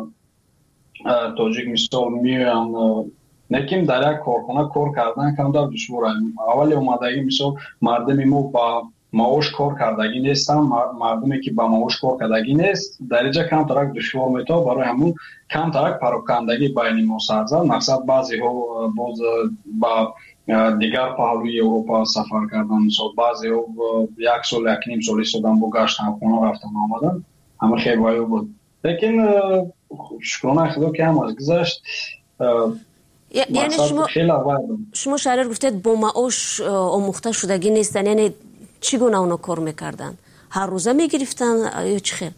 S1: تاجیک مثال میان لیکن در یک کارخانه کار کردن کم در دشواره. اولی اومدگی مثال مردمی ما با معاش کار کردگی نیستن، مردمی که با معاش کار کردگی نیست درجه کم ترک دشوار میتا، برای همون کم ترک پراکندگی بین ما سرزد. مقصد بعضی ها باز با دیگر پهلوی اروپا سفر کردن، مثال بعضی ها یک سال یک نیم سالی سودن با گشت هم خونه رفتن آمدن، همه خیلی بایو بود. لیکن شکرانه خدا که هم از گذشت.
S23: یعنی شما شما شهرر گفتید با معاش آموخته شدگی نیستن، یعنی چگونه اونا کار میکردن؟ هر روزه میگرفتن یا چی خیل؟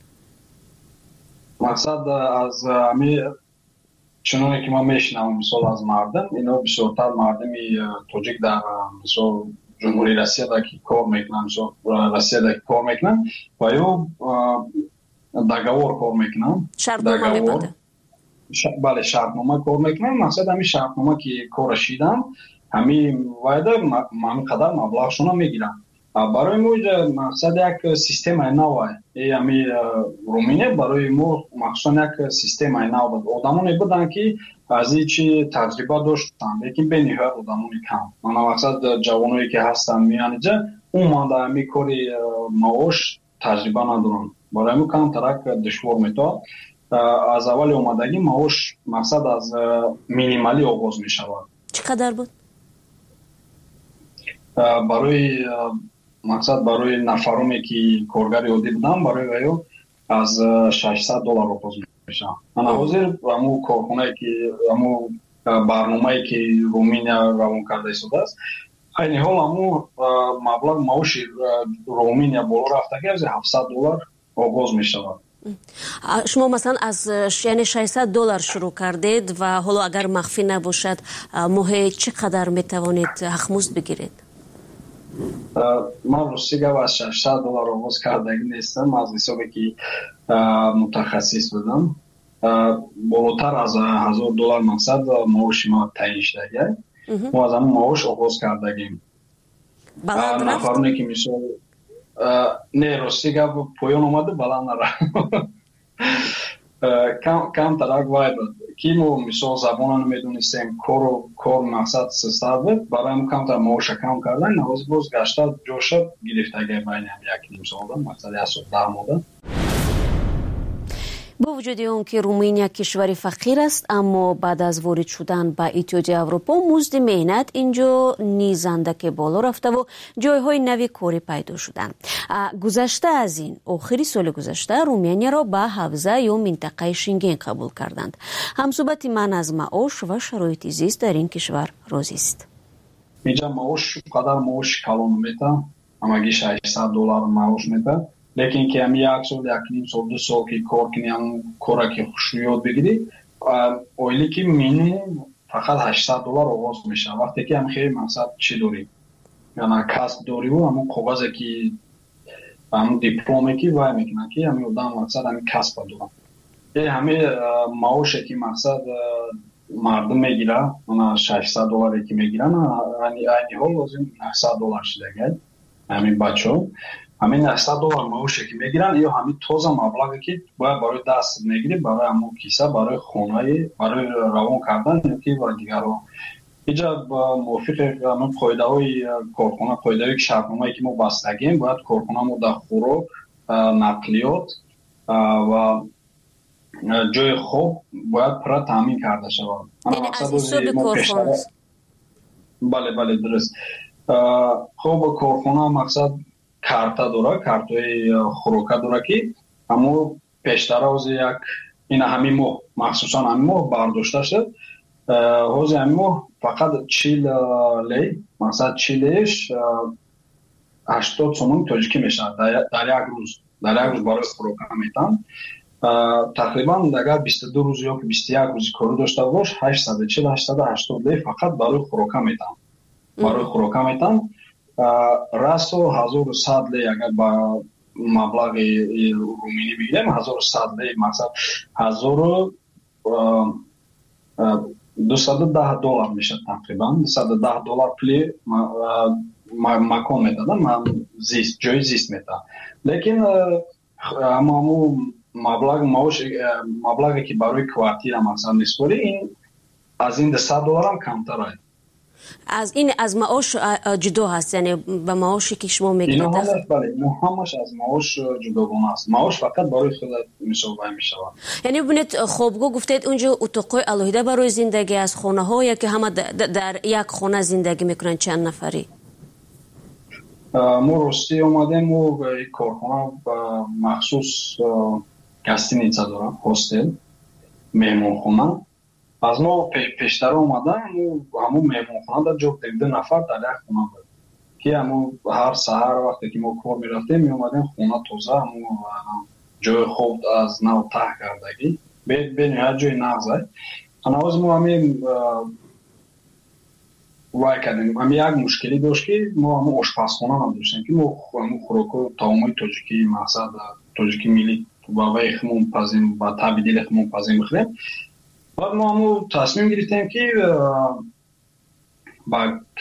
S1: مقصد از همی چنانه که ما میشنم مثال از مردم، اینا بسیارتر مردمی تاجیک در مثال جمهوری روسیه دا که کار میکنن، مثال روسیه دا که کار میکنن و یا دگوار کار میکنن،
S23: شرطنامه میبنده.
S1: بله شرطنامه کار میکنن. مقصد همی شرطنامه که کار شیدن همی وایده همی قدر مبلغشون میگیرن. برای ما مقصد یک سیستم نوه همی رومانیا برای ما مخصوصا یک سیستم نوه بود. آدمانی بودن که از اینچی تجربه داشتن، لیکن به نهایت آدمانی کم. من مقصد جوانایی که هستن میان اینجا اون مانده همی کاری معاش تجربه ندارن، برای ما کم ترک دشوار میتا. از اول اومدگی معاش مقصد از مینیمالی آغاز می شود.
S23: چقدر بود؟
S1: برای مقصد برای نفرومی که کارگر عادی بودن برای ویو از ششصد دلار آغاز می شود. من حاضر همون کارخانه که همون برنامه‌ای که رومانیا روان کرده شده است، این حال همون مبلغ معاش رومانیا بالا رفته از هفتصد دلار آغاز می شود.
S23: شما مثلا از یعنی ششصد دلار شروع کردید و حالا اگر مخفی نباشد ماهی چقدر میتوانید حقمزد بگیرید؟
S1: من راستی گفت از ششصد دلار آغاز کردگی نیستم، از حسابی که متخصص بودم بالاتر از هزار دلار مقصد معاش ما تعیین شده. ما از همون معاش آغاز کردگیم.
S23: بلند رفت؟
S1: نفرونه که مثال نه راستی گفت پایان اومده بلند نرفت. کم کم ترک باید بود که ما مثال زبان نمیدونستیم کار کار مقصد سستر بود، برای هم کم تر معاش کم کردن نواز باز گشته جوشه گرفته گه بین هم یک نیم سال مقصد یک سال ده ماده.
S23: با وجود اون که رومانیا کشوری فقیر است، اما بعد از وارد شدن به اتحادیه اروپا مزد مهنت اینجا نیزنده که بالا رفته و جایهای نوی کاری پیدا شدن. گذشته از این آخری سال گذشته رومانیا را به حوزه یا منطقه شنگن قبول کردند. همصحبت من از معاش و شرایط زیست در این کشور راضی است.
S1: اینجا معاش قدر معاش کلان میتا، همگی ششصد دلار معاش میتا، لیکن که همی یک سال، یک نیم سال، دو سال که کار کنی هم کارا که خوش یاد بگیری اولی که مینیموم فقط هشتصد دلار آغاز میشه. وقتی که هم خیلی مقصد چی داری؟ یعنی کسب داری و همون کاغذی که همون دیپلومی که وای میکنن که همین آدم مقصد همین کسب دارن. یه همه معاشی که مقصد مردم میگیره، من ششصد دلاری که میگیرن اینی حال لازم نهصد دلار شده همین بچه همین نهصد دلار معاشی که میگیرن یا همین تازه مبلغی که باید برای دست میگیری برای همون کیسه، برای خونه، برای روان کردن یا که برای دیگر ها. اینجا با موافق همون قاعده های کارخانه، قاعده های شرطنامه‌ای که ما بستگیم، باید کارخانه ما در خوراک، نقلیات و جای خوب باید پر تامین کرده شود.
S23: یعنی از حساب کارخانه؟
S1: بله بله درست. خوب کارخانه مقصد کارتا داره، کارتای خوراک داره که همو پیشتر از یک این همین ماه مخصوصا همین ماه برداشته شد. حوز همین ماه فقط چهل لی مقصد چهلش هشتاد سومن تاجیکی میشه در یک روز، در یک روز برای خوراک میتن. تقریبا اگر بیست و دو روز یا بیست و یک روز کار داشته باش هشتصد و چهل هشتصد و هشتاد لی فقط برای خوراک میتن، برای خوراک میتن. расо ҳазору сад ле агар ба маблағи руминӣ бигирем ҳазору сад ле мақсад ҳазору дусаду даҳ доллар мешад тақрибан дусаду даҳ доллар пули макон медадам зист ҷои зист медадам лекин амааму маблағ маош маблағе ки барои квартира мақсад мисборӣ ин аз ин дусад долларам камтар аст
S23: аз ин аз маош ҷудо ҳаст яъне ба маоши ки шумо мегиред
S1: бале ин ҳамаш аз маош ҷудогона аст маош фақат барои худат мисобаҳ мешавад
S23: яъне бубинед хобгоҳ гуфтед унҷо утоқҳои алоҳида барои зиндагӣ аст хонаҳо яке ҳама дар як хона зиндагӣ мекунанд чанд нафарӣ
S1: мо ростӣ омадем мо корхона махсус гостиница дорам ҳостел меҳмонхона аз мо пештар омадан ҳамун меҳмонхонада ҷо ду нафар дар як хона буд ки ҳамун ҳар саҳар вақте ки мо кор мерафтем меомадем хона тоза ҳамун ҷои хоб аз нав таҳ кардагӣ бениҳоят ҷои нағзай ҳанавоз мо ҳамин вай кардем ҳамин як мушкилӣ дошт ки мо ҳамун ошпазхона надоштем ки мо ҳамун хӯроку таомҳои тоҷикии мақсад тоҷикии миллӣ ба вай хмун пазим ба таби дили хмун пазим бихӯрем баъд мо ҳамун тасмим гирифтем ки ба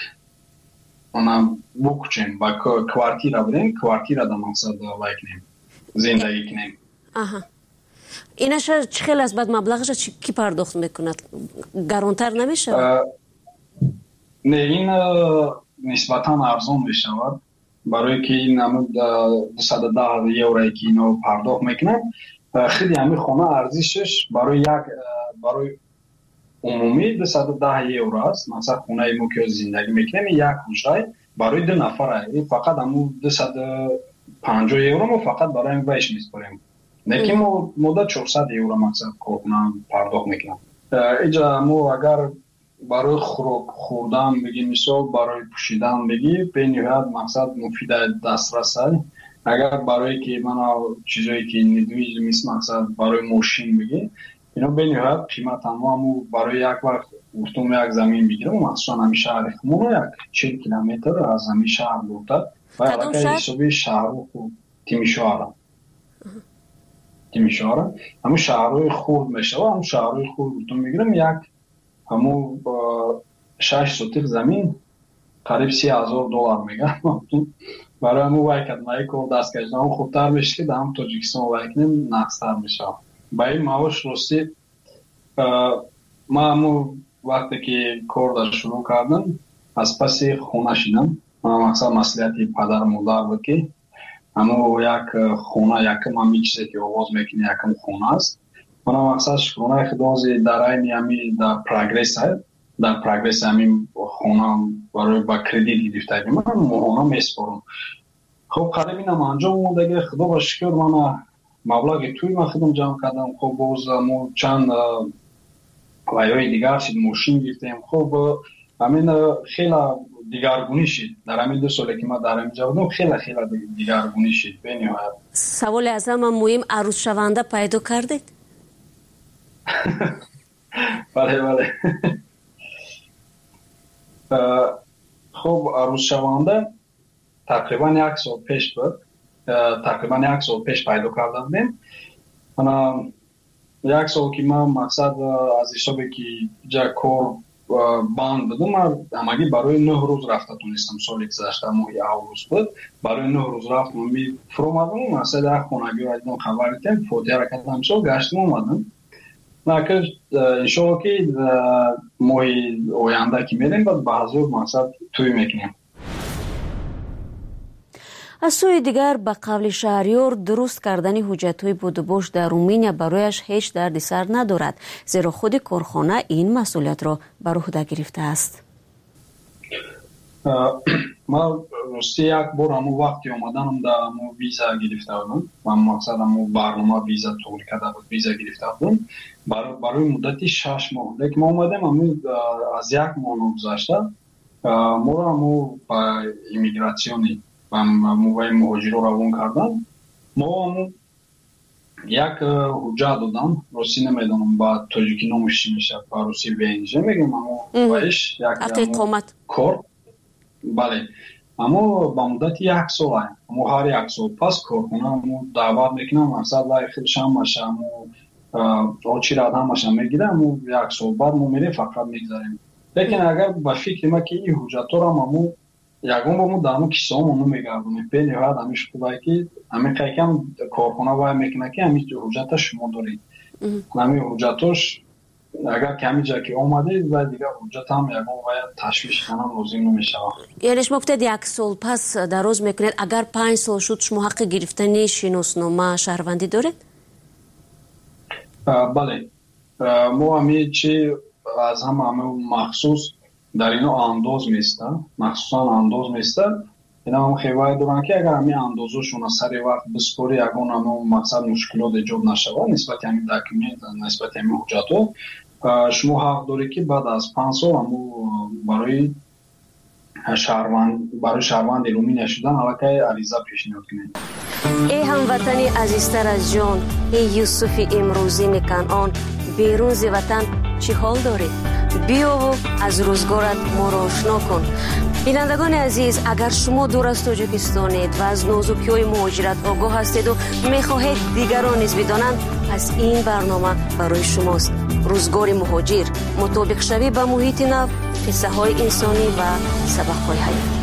S1: букучем ба квартира бурем квартирада мақсад вай кунем зиндагӣ кунем
S23: инаша чӣ хел аст баъд маблағаша кӣ пардохт мекунад гаронтар намешавад
S1: не ин нисбатан арзон мешавад барое ки ин дусаду даҳ еврое ки ино пардохт мекунанд хиди ҳамин хона арзишаш барои як барои умумӣ дусаду даҳ евро аст мақсад хонаи мо ки зиндагӣ мекунем як ҳуҷраи барои ду нафар фақат ҳамун дусаду панҷоҳ евро мо фақат барои вайш мисборем лекин мо мода чорсад евро мақсад корхона пардохт мекунам иҷа мо агар барои хӯрок хӯрдан бигӣ мисол барои пӯшидан бигӣ бениҳоят мақсад муфида дастрасай агар барое ки мана чизое ки недвижимист мақсад барои мошин бигӣ ино бениҳоят қимат ҳамааму барои як вақт гуфтум як замин бигирам махсусан ҳамин шаҳри хумоно як чил километр аз ҳамин шаҳр дуртар ва аллакай ҳисоби шаҳру тимишоара тимишоара ҳамин шаҳрҳои хурд мешавад ҳамин шаҳрҳои хурд гуфтум бигирам як ҳамун шаш сотиқ замин қариб си ҳазор доллар мегӯяд барои ҳамун вай карднаи кор даст кашидам ҳам хубтар мешад ки дар ҳам тоҷикистон вай кунем нақстар мешавад ба ин маош ростӣ ман ҳамун вақте ки корда шурӯъ кардам аз паси хона шидам мақсад маслиҳати падару модар буд ки ҳамун як хона якум ҳамин чизе ки овоз мекунӣ якум хона аст мана мақсад шукронаи худози дар айни ҳамин дар прогресс дар прогресс ҳамин хона барои ба кредит гирифтагӣ ман моҳона меспорам хуб қариб инам анҷом омадаги худо ба шукр мана маблағи тӯи ма худам ҷамъ кардам хуб боз мо чанд вайҳои дигар шид мошин гирифтем хуб ҳамин хела дигаргунӣ шид дар ҳамин ду соле ки ман дар ҳаминҷа будам хела хела дигаргунӣ шид бениҳоят
S23: саволи аз ҳама муҳим арӯзшаванда пайдо кардед
S1: бале бале хуб арӯзшаванда тақрибан як сол пеш буд тақрибан як сол пеш пайдо карда будем ана як сол ки ман мақсад аз ҳисобе ки ҷа кор банд будам ҳамагӣ барои нӯҳ рӯз рафта тонистам соли гузашта моҳи август буд барои нӯҳ рӯз рафтам фуромадам мақсад як хонагиро дидам хабар дидем фотиҳаро кардам мисол гаштим омадам накр иншоалло ки моҳи оянда ки мерем баъд ба ҳазор мақсад тӯй мекунем
S23: аз сӯи дигар ба қавли шаҳрёр дуруст кардани ҳуҷҷатҳои будубош дар руминия барояш ҳеҷ дарди сар надорад зеро худи корхона ин масъулиятро бар уҳда гирифтааст
S1: ман ростӣ як бор ҳамун вақти омаданам дар ҳамун виза гирифта будам ман мақсад ҳамун барнома виза туғри карда буд виза гирифта будам барои муддати шаш моҳ лекин ма омадем ҳамун аз як моҳ нагузашта моро ҳамун ба иммигратсиони муваи муҳоҷиро равон кардан мо ҳамун як ҳуҷҷат додам ростӣ намедонам ба тоҷикӣ номаш чӣ мешавад ба русӣ внж мегӯям ҳамун ваиш як кор бале اما با مدت یک سال هست. اما هر یک سال پس کارخانه دعوت میکنم مقصد لای خیلش هم باشه و چی را هم باشه میگیره اما یک سال بعد ما میره فقط میگذاریم. لیکن اگر با فکر ما که این حجت ها را ما یکم با ما دامو کیسه هم اونو میگردونیم به نهایت همیش خوبه که همین قیقم کارخانه باید میکنه که همیش حجت شما دارید همین حجتاش اگر کمی جا که آمده و دیگه حجت هم یکم باید تشویش کنم لازم نمیشه.
S23: یعنی شما گفتید یک سال پس دراز میکنید اگر پنج سال شد شما حق گرفتن شناسنامه شهروندی دارید؟
S1: بله ما همین چی از هم همه مخصوص در اینو انداز میسته مخصوصا انداز میسته اینا هم خیلی دارن که اگر همین اندازشون سری وقت بسپوری اگه هم مقصد مشکلات ایجاد نشود نسبت همین داکیومنت نسبت همین حجتو شما حق داری که بعد از پنج سال هم برای شهروند برای شهروند رومینیا شدن علاقه عریضه پیشنهاد کنید.
S23: ای هموطنی عزیزتر از جان ای یوسف امروزی کنعان بیرون ز وطن چی حال دارید؟ بیا و از روزگارت ما را آشنا کن. بینندگان عزیز اگر شما دور از تاجیکستانید و از نازکی‌های مهاجرت آگاه هستید و میخواهید دیگران نیز بدانند پس این برنامه برای شماست. روزگار مهاجر مطابق شوی به محیط نو قصه های انسانی و سبق های حیات.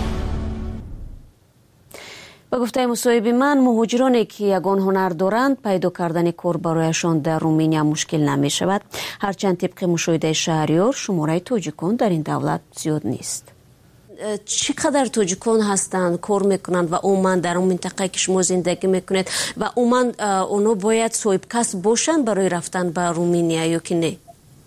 S23: با گفته مصاحبه من مهاجرانی که یگان هنر دارند پیدا کردن کار برایشان در رومانیا مشکل نمی شود هرچند طبق مشاهده شهریار شماره تاجیکان در این دولت زیاد نیست. چقدر تاجیکان هستند کار میکنند و عموما در اون منطقه که شما زندگی میکنید و عموما اونا باید صاحب کسب باشند برای رفتن به رومانیا یا که نه؟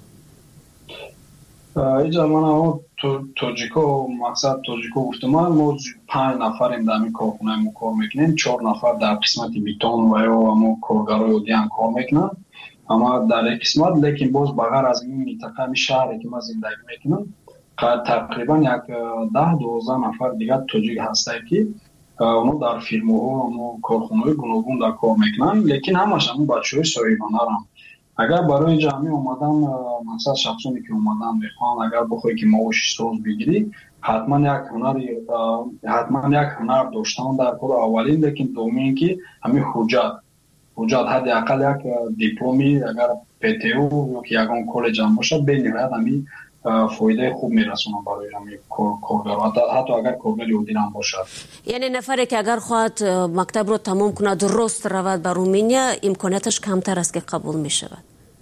S1: اینجا من تاجیکو مقصد تاجیکو گفتم ما پنج نفریم در این کارخونه ما کار میکنیم چهار نفر در قسمت بیتون و یا ما کارگرای دیگه کار میکنن اما در این قسمت لیکن باز بغیر از این منطقه می شهری که ما زندگی میکنم تقریبا یک ده دوازده نفر دیگه تاجیک هسته که اونا در فیرم‌ها و کارخانه‌های گوناگون در کار میکنن لیکن همش هم بچه‌های صاحبانه هم اگر برای جمعی اومدن مثلا شخصانی که اومدن میخوان اگر بخوای که معاش سوز بگیری حتما یک هنر حتما یک هنر داشتن در کار اولین لیکن دومین که همین حجت حجت حداقل یک دیپلمی اگر پی تی او یا یگان کالج هم باشه به نهایت همین فایده خوب میرسونه برای همین کارگر حتی اگر کارگر یهودی هم باشه.
S23: یعنی نفری که اگر خواهد مکتب رو تمام کنه درست رود به رومانیا امکاناتش کمتر است که قبول می شود.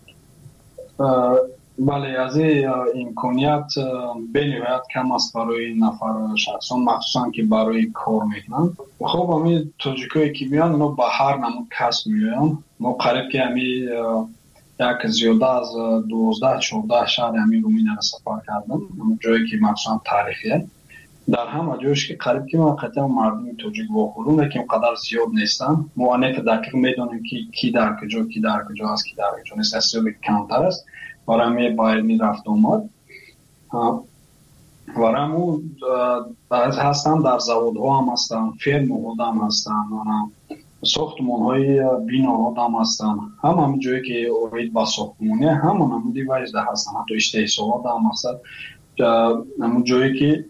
S1: بله از این امکانات به نهایت کم است برای نفر شخصان مخصوصا که برای کار میکنن. خب همین تاجیکایی که میان اونا به هر نمود کسب میان ما قریب که همین یک زیاده از دوازده چهارده شهر همین رومانیا را سفر کردم جایی که مخصوصا تاریخیه در همه جایش که قریب که ما قطعا مردم تاجیک واقعون لیکن قدر زیاد نیستن ما انک دقیق میدونیم که کی در کجا کی در کجا است کی در کجا نیست اصلا کمتر است برای می باید می رفت اومد و رمو هستن در زوادها هم هستن فرم ها هم هستن ساختمان های بینا ها هم هستن هم همین جایی که اوید با ساختمانه هم همون دیوایز ده هستن حتی اشته سواد هم هستن همون جایی که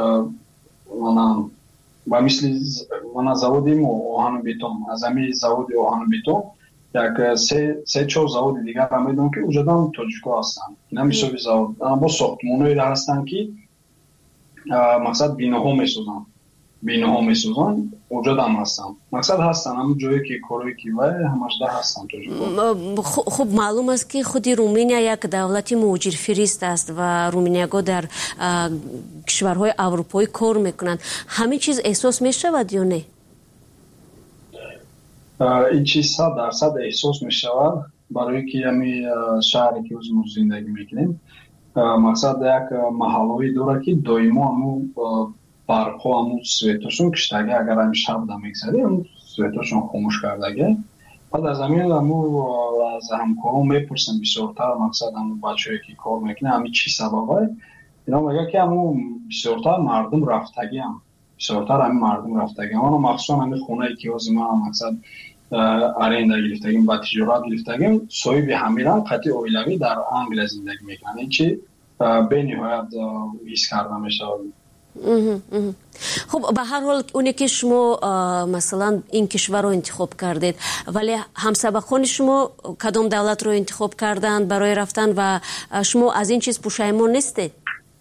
S1: با مثل من زوادیم و آهن بیتون از همین زواد آهن بیتون یک سه سه چهار زواد دیگر هم میدونم که اوجدا هم تاجیکا هستن نمیشه بی زواد با ساختمان هایی هستن که مقصد بینا ها میسوزن بینا ها میسوزن اوجدا هم هستن مقصد هستن همون جایی که کاری که وای همش ده هستن تاجیکا.
S23: خب معلوم است که خودی رومانیا یک دولتی مهاجر فریست است و رومانیاگا در کشورهای اروپایی کار میکنند همین چیز احساس میشود یا نه؟
S1: این چیز صد درصد احساس میشود برای که همین شهری که ما زندگی میکنیم مقصد یک محلهایی داره که دائما همون برقها همون سویتاشون کشتگه اگر همین شب دا میگذاری همون سویتاشون خاموش کردگه بعد از همین همون از همکارون میپرسن بسیارتر مقصد همون بچه‌ای که کار میکنه همین چی سببه اینا میگه که همون بسیارتر مردم رفتگی هم بسیارتر همین مردم رفتگی هم اما مخصوصا همین خونه که از ما مقصد ارنده گرفتگیم با تجارت گرفتگیم صاحب همیران قطعی اویلوی در انگلیس زندگی میکنن این چی به نهایت حس کرده میشه
S23: خب به هر حال اونی که شما مثلا این کشور رو انتخاب کردید ولی همسبقان شما کدام دولت رو انتخاب کردند برای رفتن و شما از این چیز پشیمان نیستید؟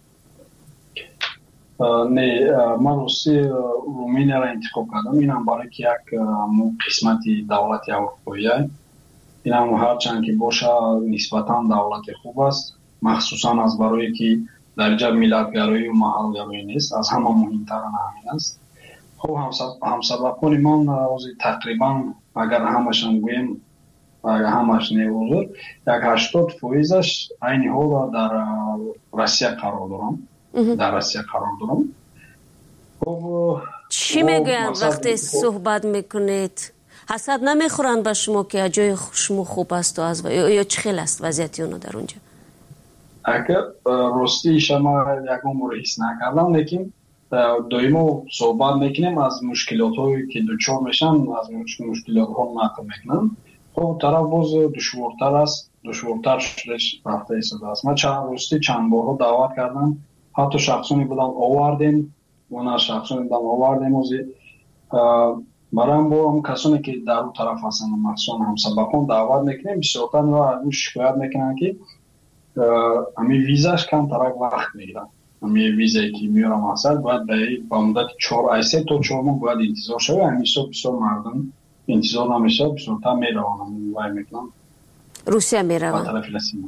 S1: نه، من روسیه رومانیا را انتخاب کردم. اینم برای که یک قسمتی دولت اروپایی اینم هرچند که باشه نسبتا دولت خوب است، مخصوصا از برای که درجه ملتگرایی و محلگرایی نیست، از همه مهمتر همین است. خب همسبقان من تقریبا اگر همشان گویم اگر همش نه یک هشتاد فیصدش عین حال در روسیه قرار دارم. در روسیه قرار دارم. خب
S23: چی میگویند وقتی صحبت میکنید؟ حسد نمیخورند به شما که جای شما خوب است و از یا چه خیلی است وضعیت اونو در اونجا؟
S1: اگر راستی شما یکم رو حس نکردم، لیکن دائما صحبت میکنیم از مشکلات هایی که دچار میشن، از مشکلات ها نقل میکنن. خب طرف باز دشوارتر است، دشوارتر شدش رفته ایستاده است. من چند راستی چند بار دعوت کردم، حتی شخصانی بودم آوردیم اونا شخصانی بودم آوردیم وزی برام با هم کسانی که در اون طرف هستن مخصوصا همسبقان دعوت میکنیم، بسیارتر میوه از اون شکایت میکنن که امی ویزاش کم ترک وقت میگیرن. امی ویزایی که میارم اصل باید با مدت چهار ایسه تا چهار ماه باید انتظار شده. همیشه بسیار مردم انتظار نمیشه، بسیارتر میروانم وای میکنم
S23: روسیه میروان.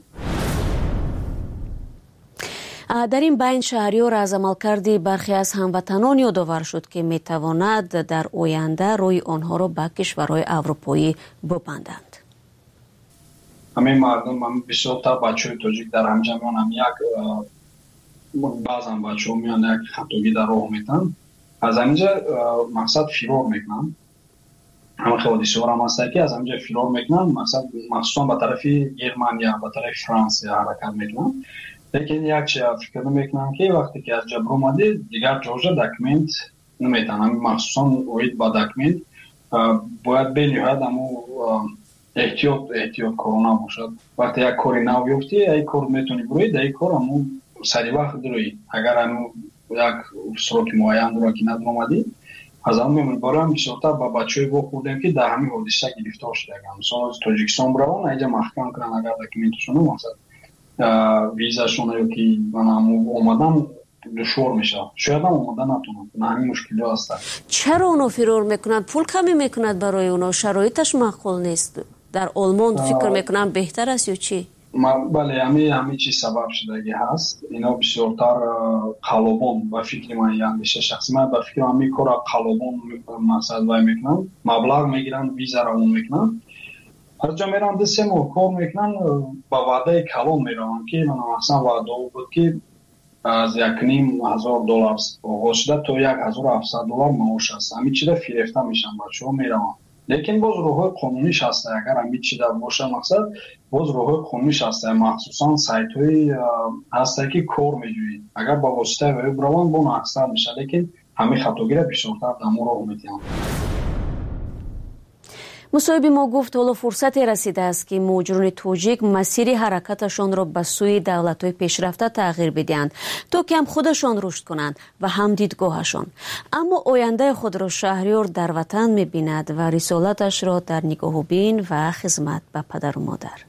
S23: در این بین شهریار از عملکرد برخی از هموطنان یادآور شد که میتواند در آینده روی آنها را به کشورهای اروپایی ببندند.
S1: همه مردم هم بسیار تا بچه های تاجیک در همجا میان هم یک بعض هم بچه ها میان یک خطاگی در راه میتن، از همینجا مقصد فرار میکنن. همه حوادثی ها هم هسته که از همینجا فرار میکنن، مقصد مخصوصا به طرف گرمانیا به طرف فرانسه حرکت میکنن. لیکن یک چیز فکر میکنن که وقتی که از جبر اومده دیگر جوجه دکمنت نمیتن، همین مخصوصا اوید با دکمنت باید بینیوید همو احتیاط احتیاط کرونا باشد. وقتی یک کاری نو بیفتی یک کار میتونی بروید، یک کار همو سری وقت دروی. اگر همو یک سروک معین درو که ندر اومدی از همون میمون برام بسیارتر با بچه های با خوردیم که در همین حادثه گرفتار شده. مثلا از تاجیکستان برون اینجا محکم کنن اگر دکمنتشون مقصد ویزاشون رو که من همو اومدن دشوار میشه، شاید هم اومدن نتونن. نه همین مشکلی هسته.
S23: چرا اونو فرار میکنند؟ پول کمی میکند برای اونا؟ شرایطش معقول نیست؟ در آلمان فکر میکنم بهتر است یا چی؟
S1: بله همین همین چی سبب شدگی هست. اینا بسیارتر قلابون و فکر من یعنی شخصی من به فکر همین کار قلابون مقصد وای میکنن، مبلغ میگیرن ویزا رو اون میکنن، هر جا میرن دسته مو کار میکنن با وعده کلان میرن که من مثلا وعده بود که از یک نیم هزار دلار آغاز شده تا یک هزار و هفتصد دلار معاش است. همین چیزا فریفته میشن بچه ها میرن. لیکن باز روح قانونیش هسته، اگر همین چیزا باشه مقصد باز روح قانونیش هسته، مخصوصا سایت های هسته که کار میجوید. اگر با واسطه وی بروان بون اکثر میشه، لیکن همین خطاگیره بسیارتر دمو رو میتیم.
S23: مصاحب ما گفت حالا فرصتی رسیده است که مهاجران توجیک مسیر حرکتشان را به سوی دولت‌های پیشرفته تغییر بدهند تا که هم خودشان رشد کنند و هم دیدگاهشان. اما آینده خود را شهریار در وطن می‌بیند و رسالتش را در نگاه بین و خدمت به پدر و مادر.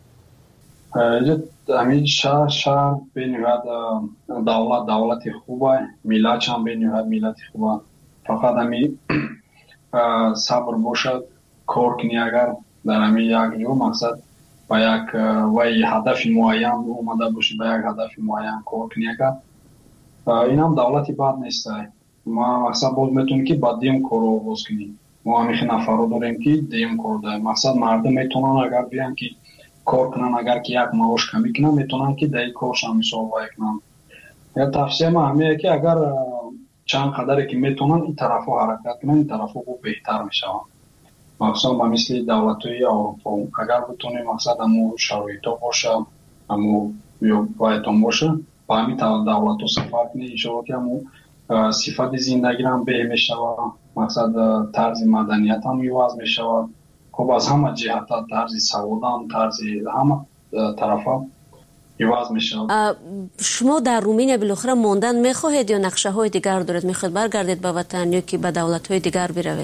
S1: همین شهر شهر بینید دولت دولت خوبه، ملت هم بینید ملت خوبه. فقط همین صبر باشد، کار کنی. اگر در همین یک جو مقصد با یک وی هدف معین اومده باشی، با یک هدف معین کار کنی. اگر این هم دولتی بد نیست. ما مقصد باز میتونیم که با دیم کار رو باز کنیم. ما همیشه نفر رو داریم که دیم کار داریم. مقصد مردم میتونن اگر بیان که کار کنن، اگر که یک معاش کمی کنن میتونن که در کارش هم مثال وای کنن. یا تفسیر ما همه که اگر چند قدری که میتونن این طرف ها حرکت کنن، این طرف ها بهتر میشه. مخصوصا با مثل دولت‌های اروپا اگر بتونیم مقصد همو شرایطا باشه، همو بایدان باشه، با همین دولت ها سفر کنی اشاره که همو صفت زندگی هم به میشه و مقصد طرز مدنیت هم یواز میشه و خب از همه جهت طرز سواد هم طرز همه طرف ها عوض میشه.
S23: شما در رومانیا بالاخره ماندن میخواهید یا نقشه های دیگر دارید؟ میخواهید برگردید به وطن یا که به دولت های دیگر بروید؟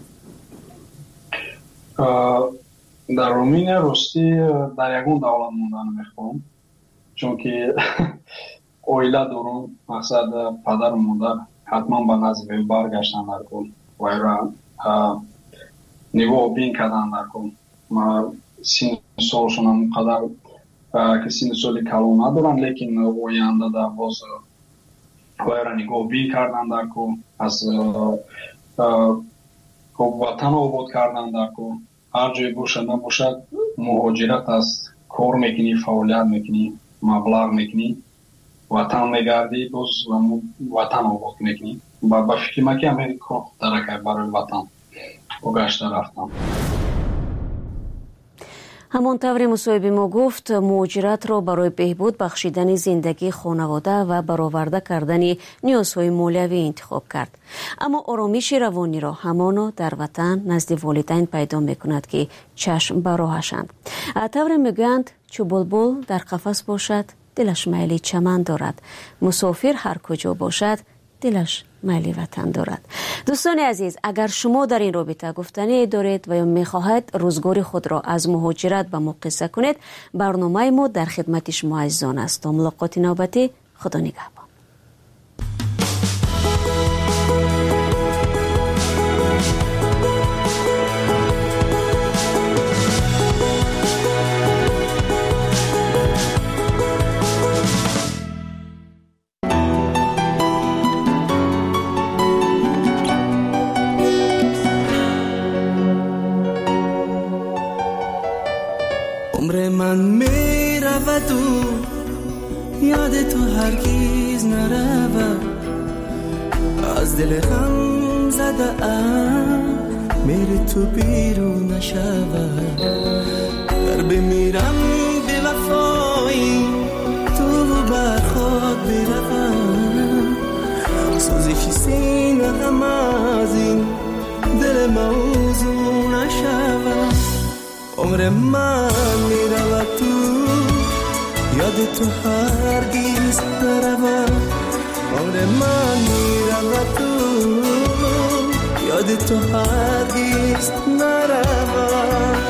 S1: در رومانیا راستی در یگون دولت موندن میخوام، چون که اویله دارم، مقصد پدر و مادر حتما به نزد برگشتن در کن و را نیو بین کردن در کن. ما سین سالشون هم قدر که سین سالی کلو ندارن، لیکن اوینده در باز و را نیگو بین کردن در کن، از وطن آباد کردن در کن. هر جای باشد نباشد مهاجرت است، کار میکنی، فعالیت میکنی، مبلغ میکنی، وطن میگردی، باز وطن آباد میکنی. با فکر ما که همین کار درکه برای وطن و گشته رفتم.
S23: همانطور مصاحبه ما گفت مهاجرت را برای بهبود بخشیدن زندگی خانواده و برآورده کردن نیازهای مالیوی انتخاب کرد. اما آرامش روانی را همانا در وطن نزد والدین پیدا میکند که چشم به راهشند. طور میگویند چو بلبل در قفس باشد دلش میل چمن دارد، مسافر هر کجا باشد دلش میل وطن دارد. دوستان عزیز، اگر شما در این رابطه گفتنی دارید و یا میخواهید روزگار خود را از مهاجرت به ما قصه کنید، برنامه ما در خدمت شما عزیزان است. تا ملاقات نوبتی، خدا نگهدار.
S2: عمر من می رود و یاد تو هرگیز نرود، از دل غم زده ام میری تو بیرون نشود. در بمیرم به وفایی تو برخواد بروم، سوزش سینه غم از این دل موضوع نشود. عمر من می رود تو یاد تو هرگیز نرود، عمر من می رود تو یاد تو هرگیز نرود.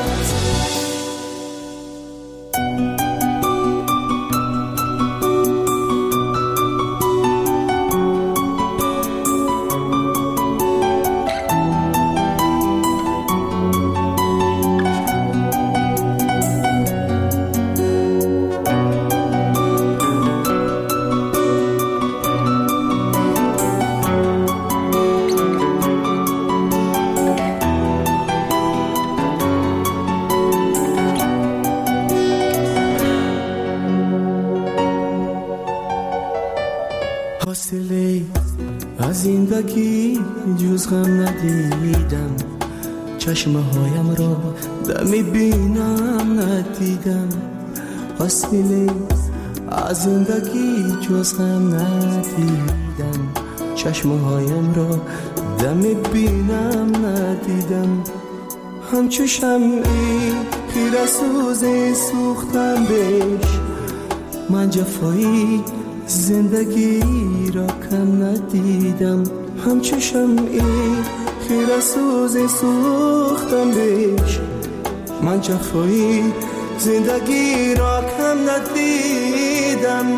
S2: زندگی جز غم ندیدم، چشمه هایم را دمی بینم ندیدم. حاصله از زندگی جز غم ندیدم، چشمه هایم را دمی بینم ندیدم. همچو شمعی خیره سوزی سوختم بهش، من جفایی زندگی را کم ندیدم. همچو شمعی خیره سوزی سوختم بهش، من جفایی زندگی را کم ندیدم.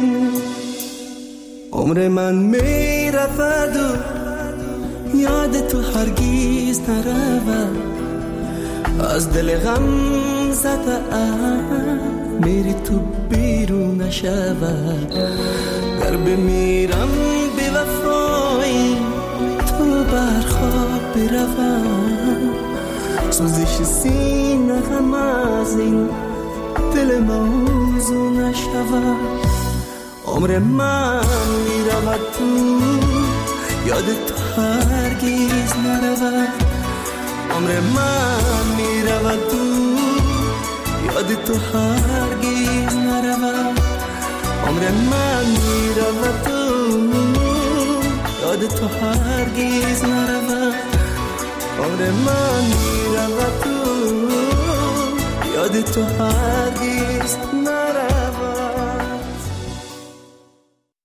S2: عمر من می رود و یاد تو هرگیز نرود، از دل غم زده ام میری تو بیرون نشود. گر بمیرم به وفایی تو برخواب بروم، سوزش سینه غم از این دل موضوع نشود. عمر من می رود تو یاد تو هرگیز نرود، عمر من می رود تو یاد تو هرگیز نرود. عمر من می رود تو یاد تو هرگیز نرود، عمر من می رود تو یاد تو هرگیز نرود.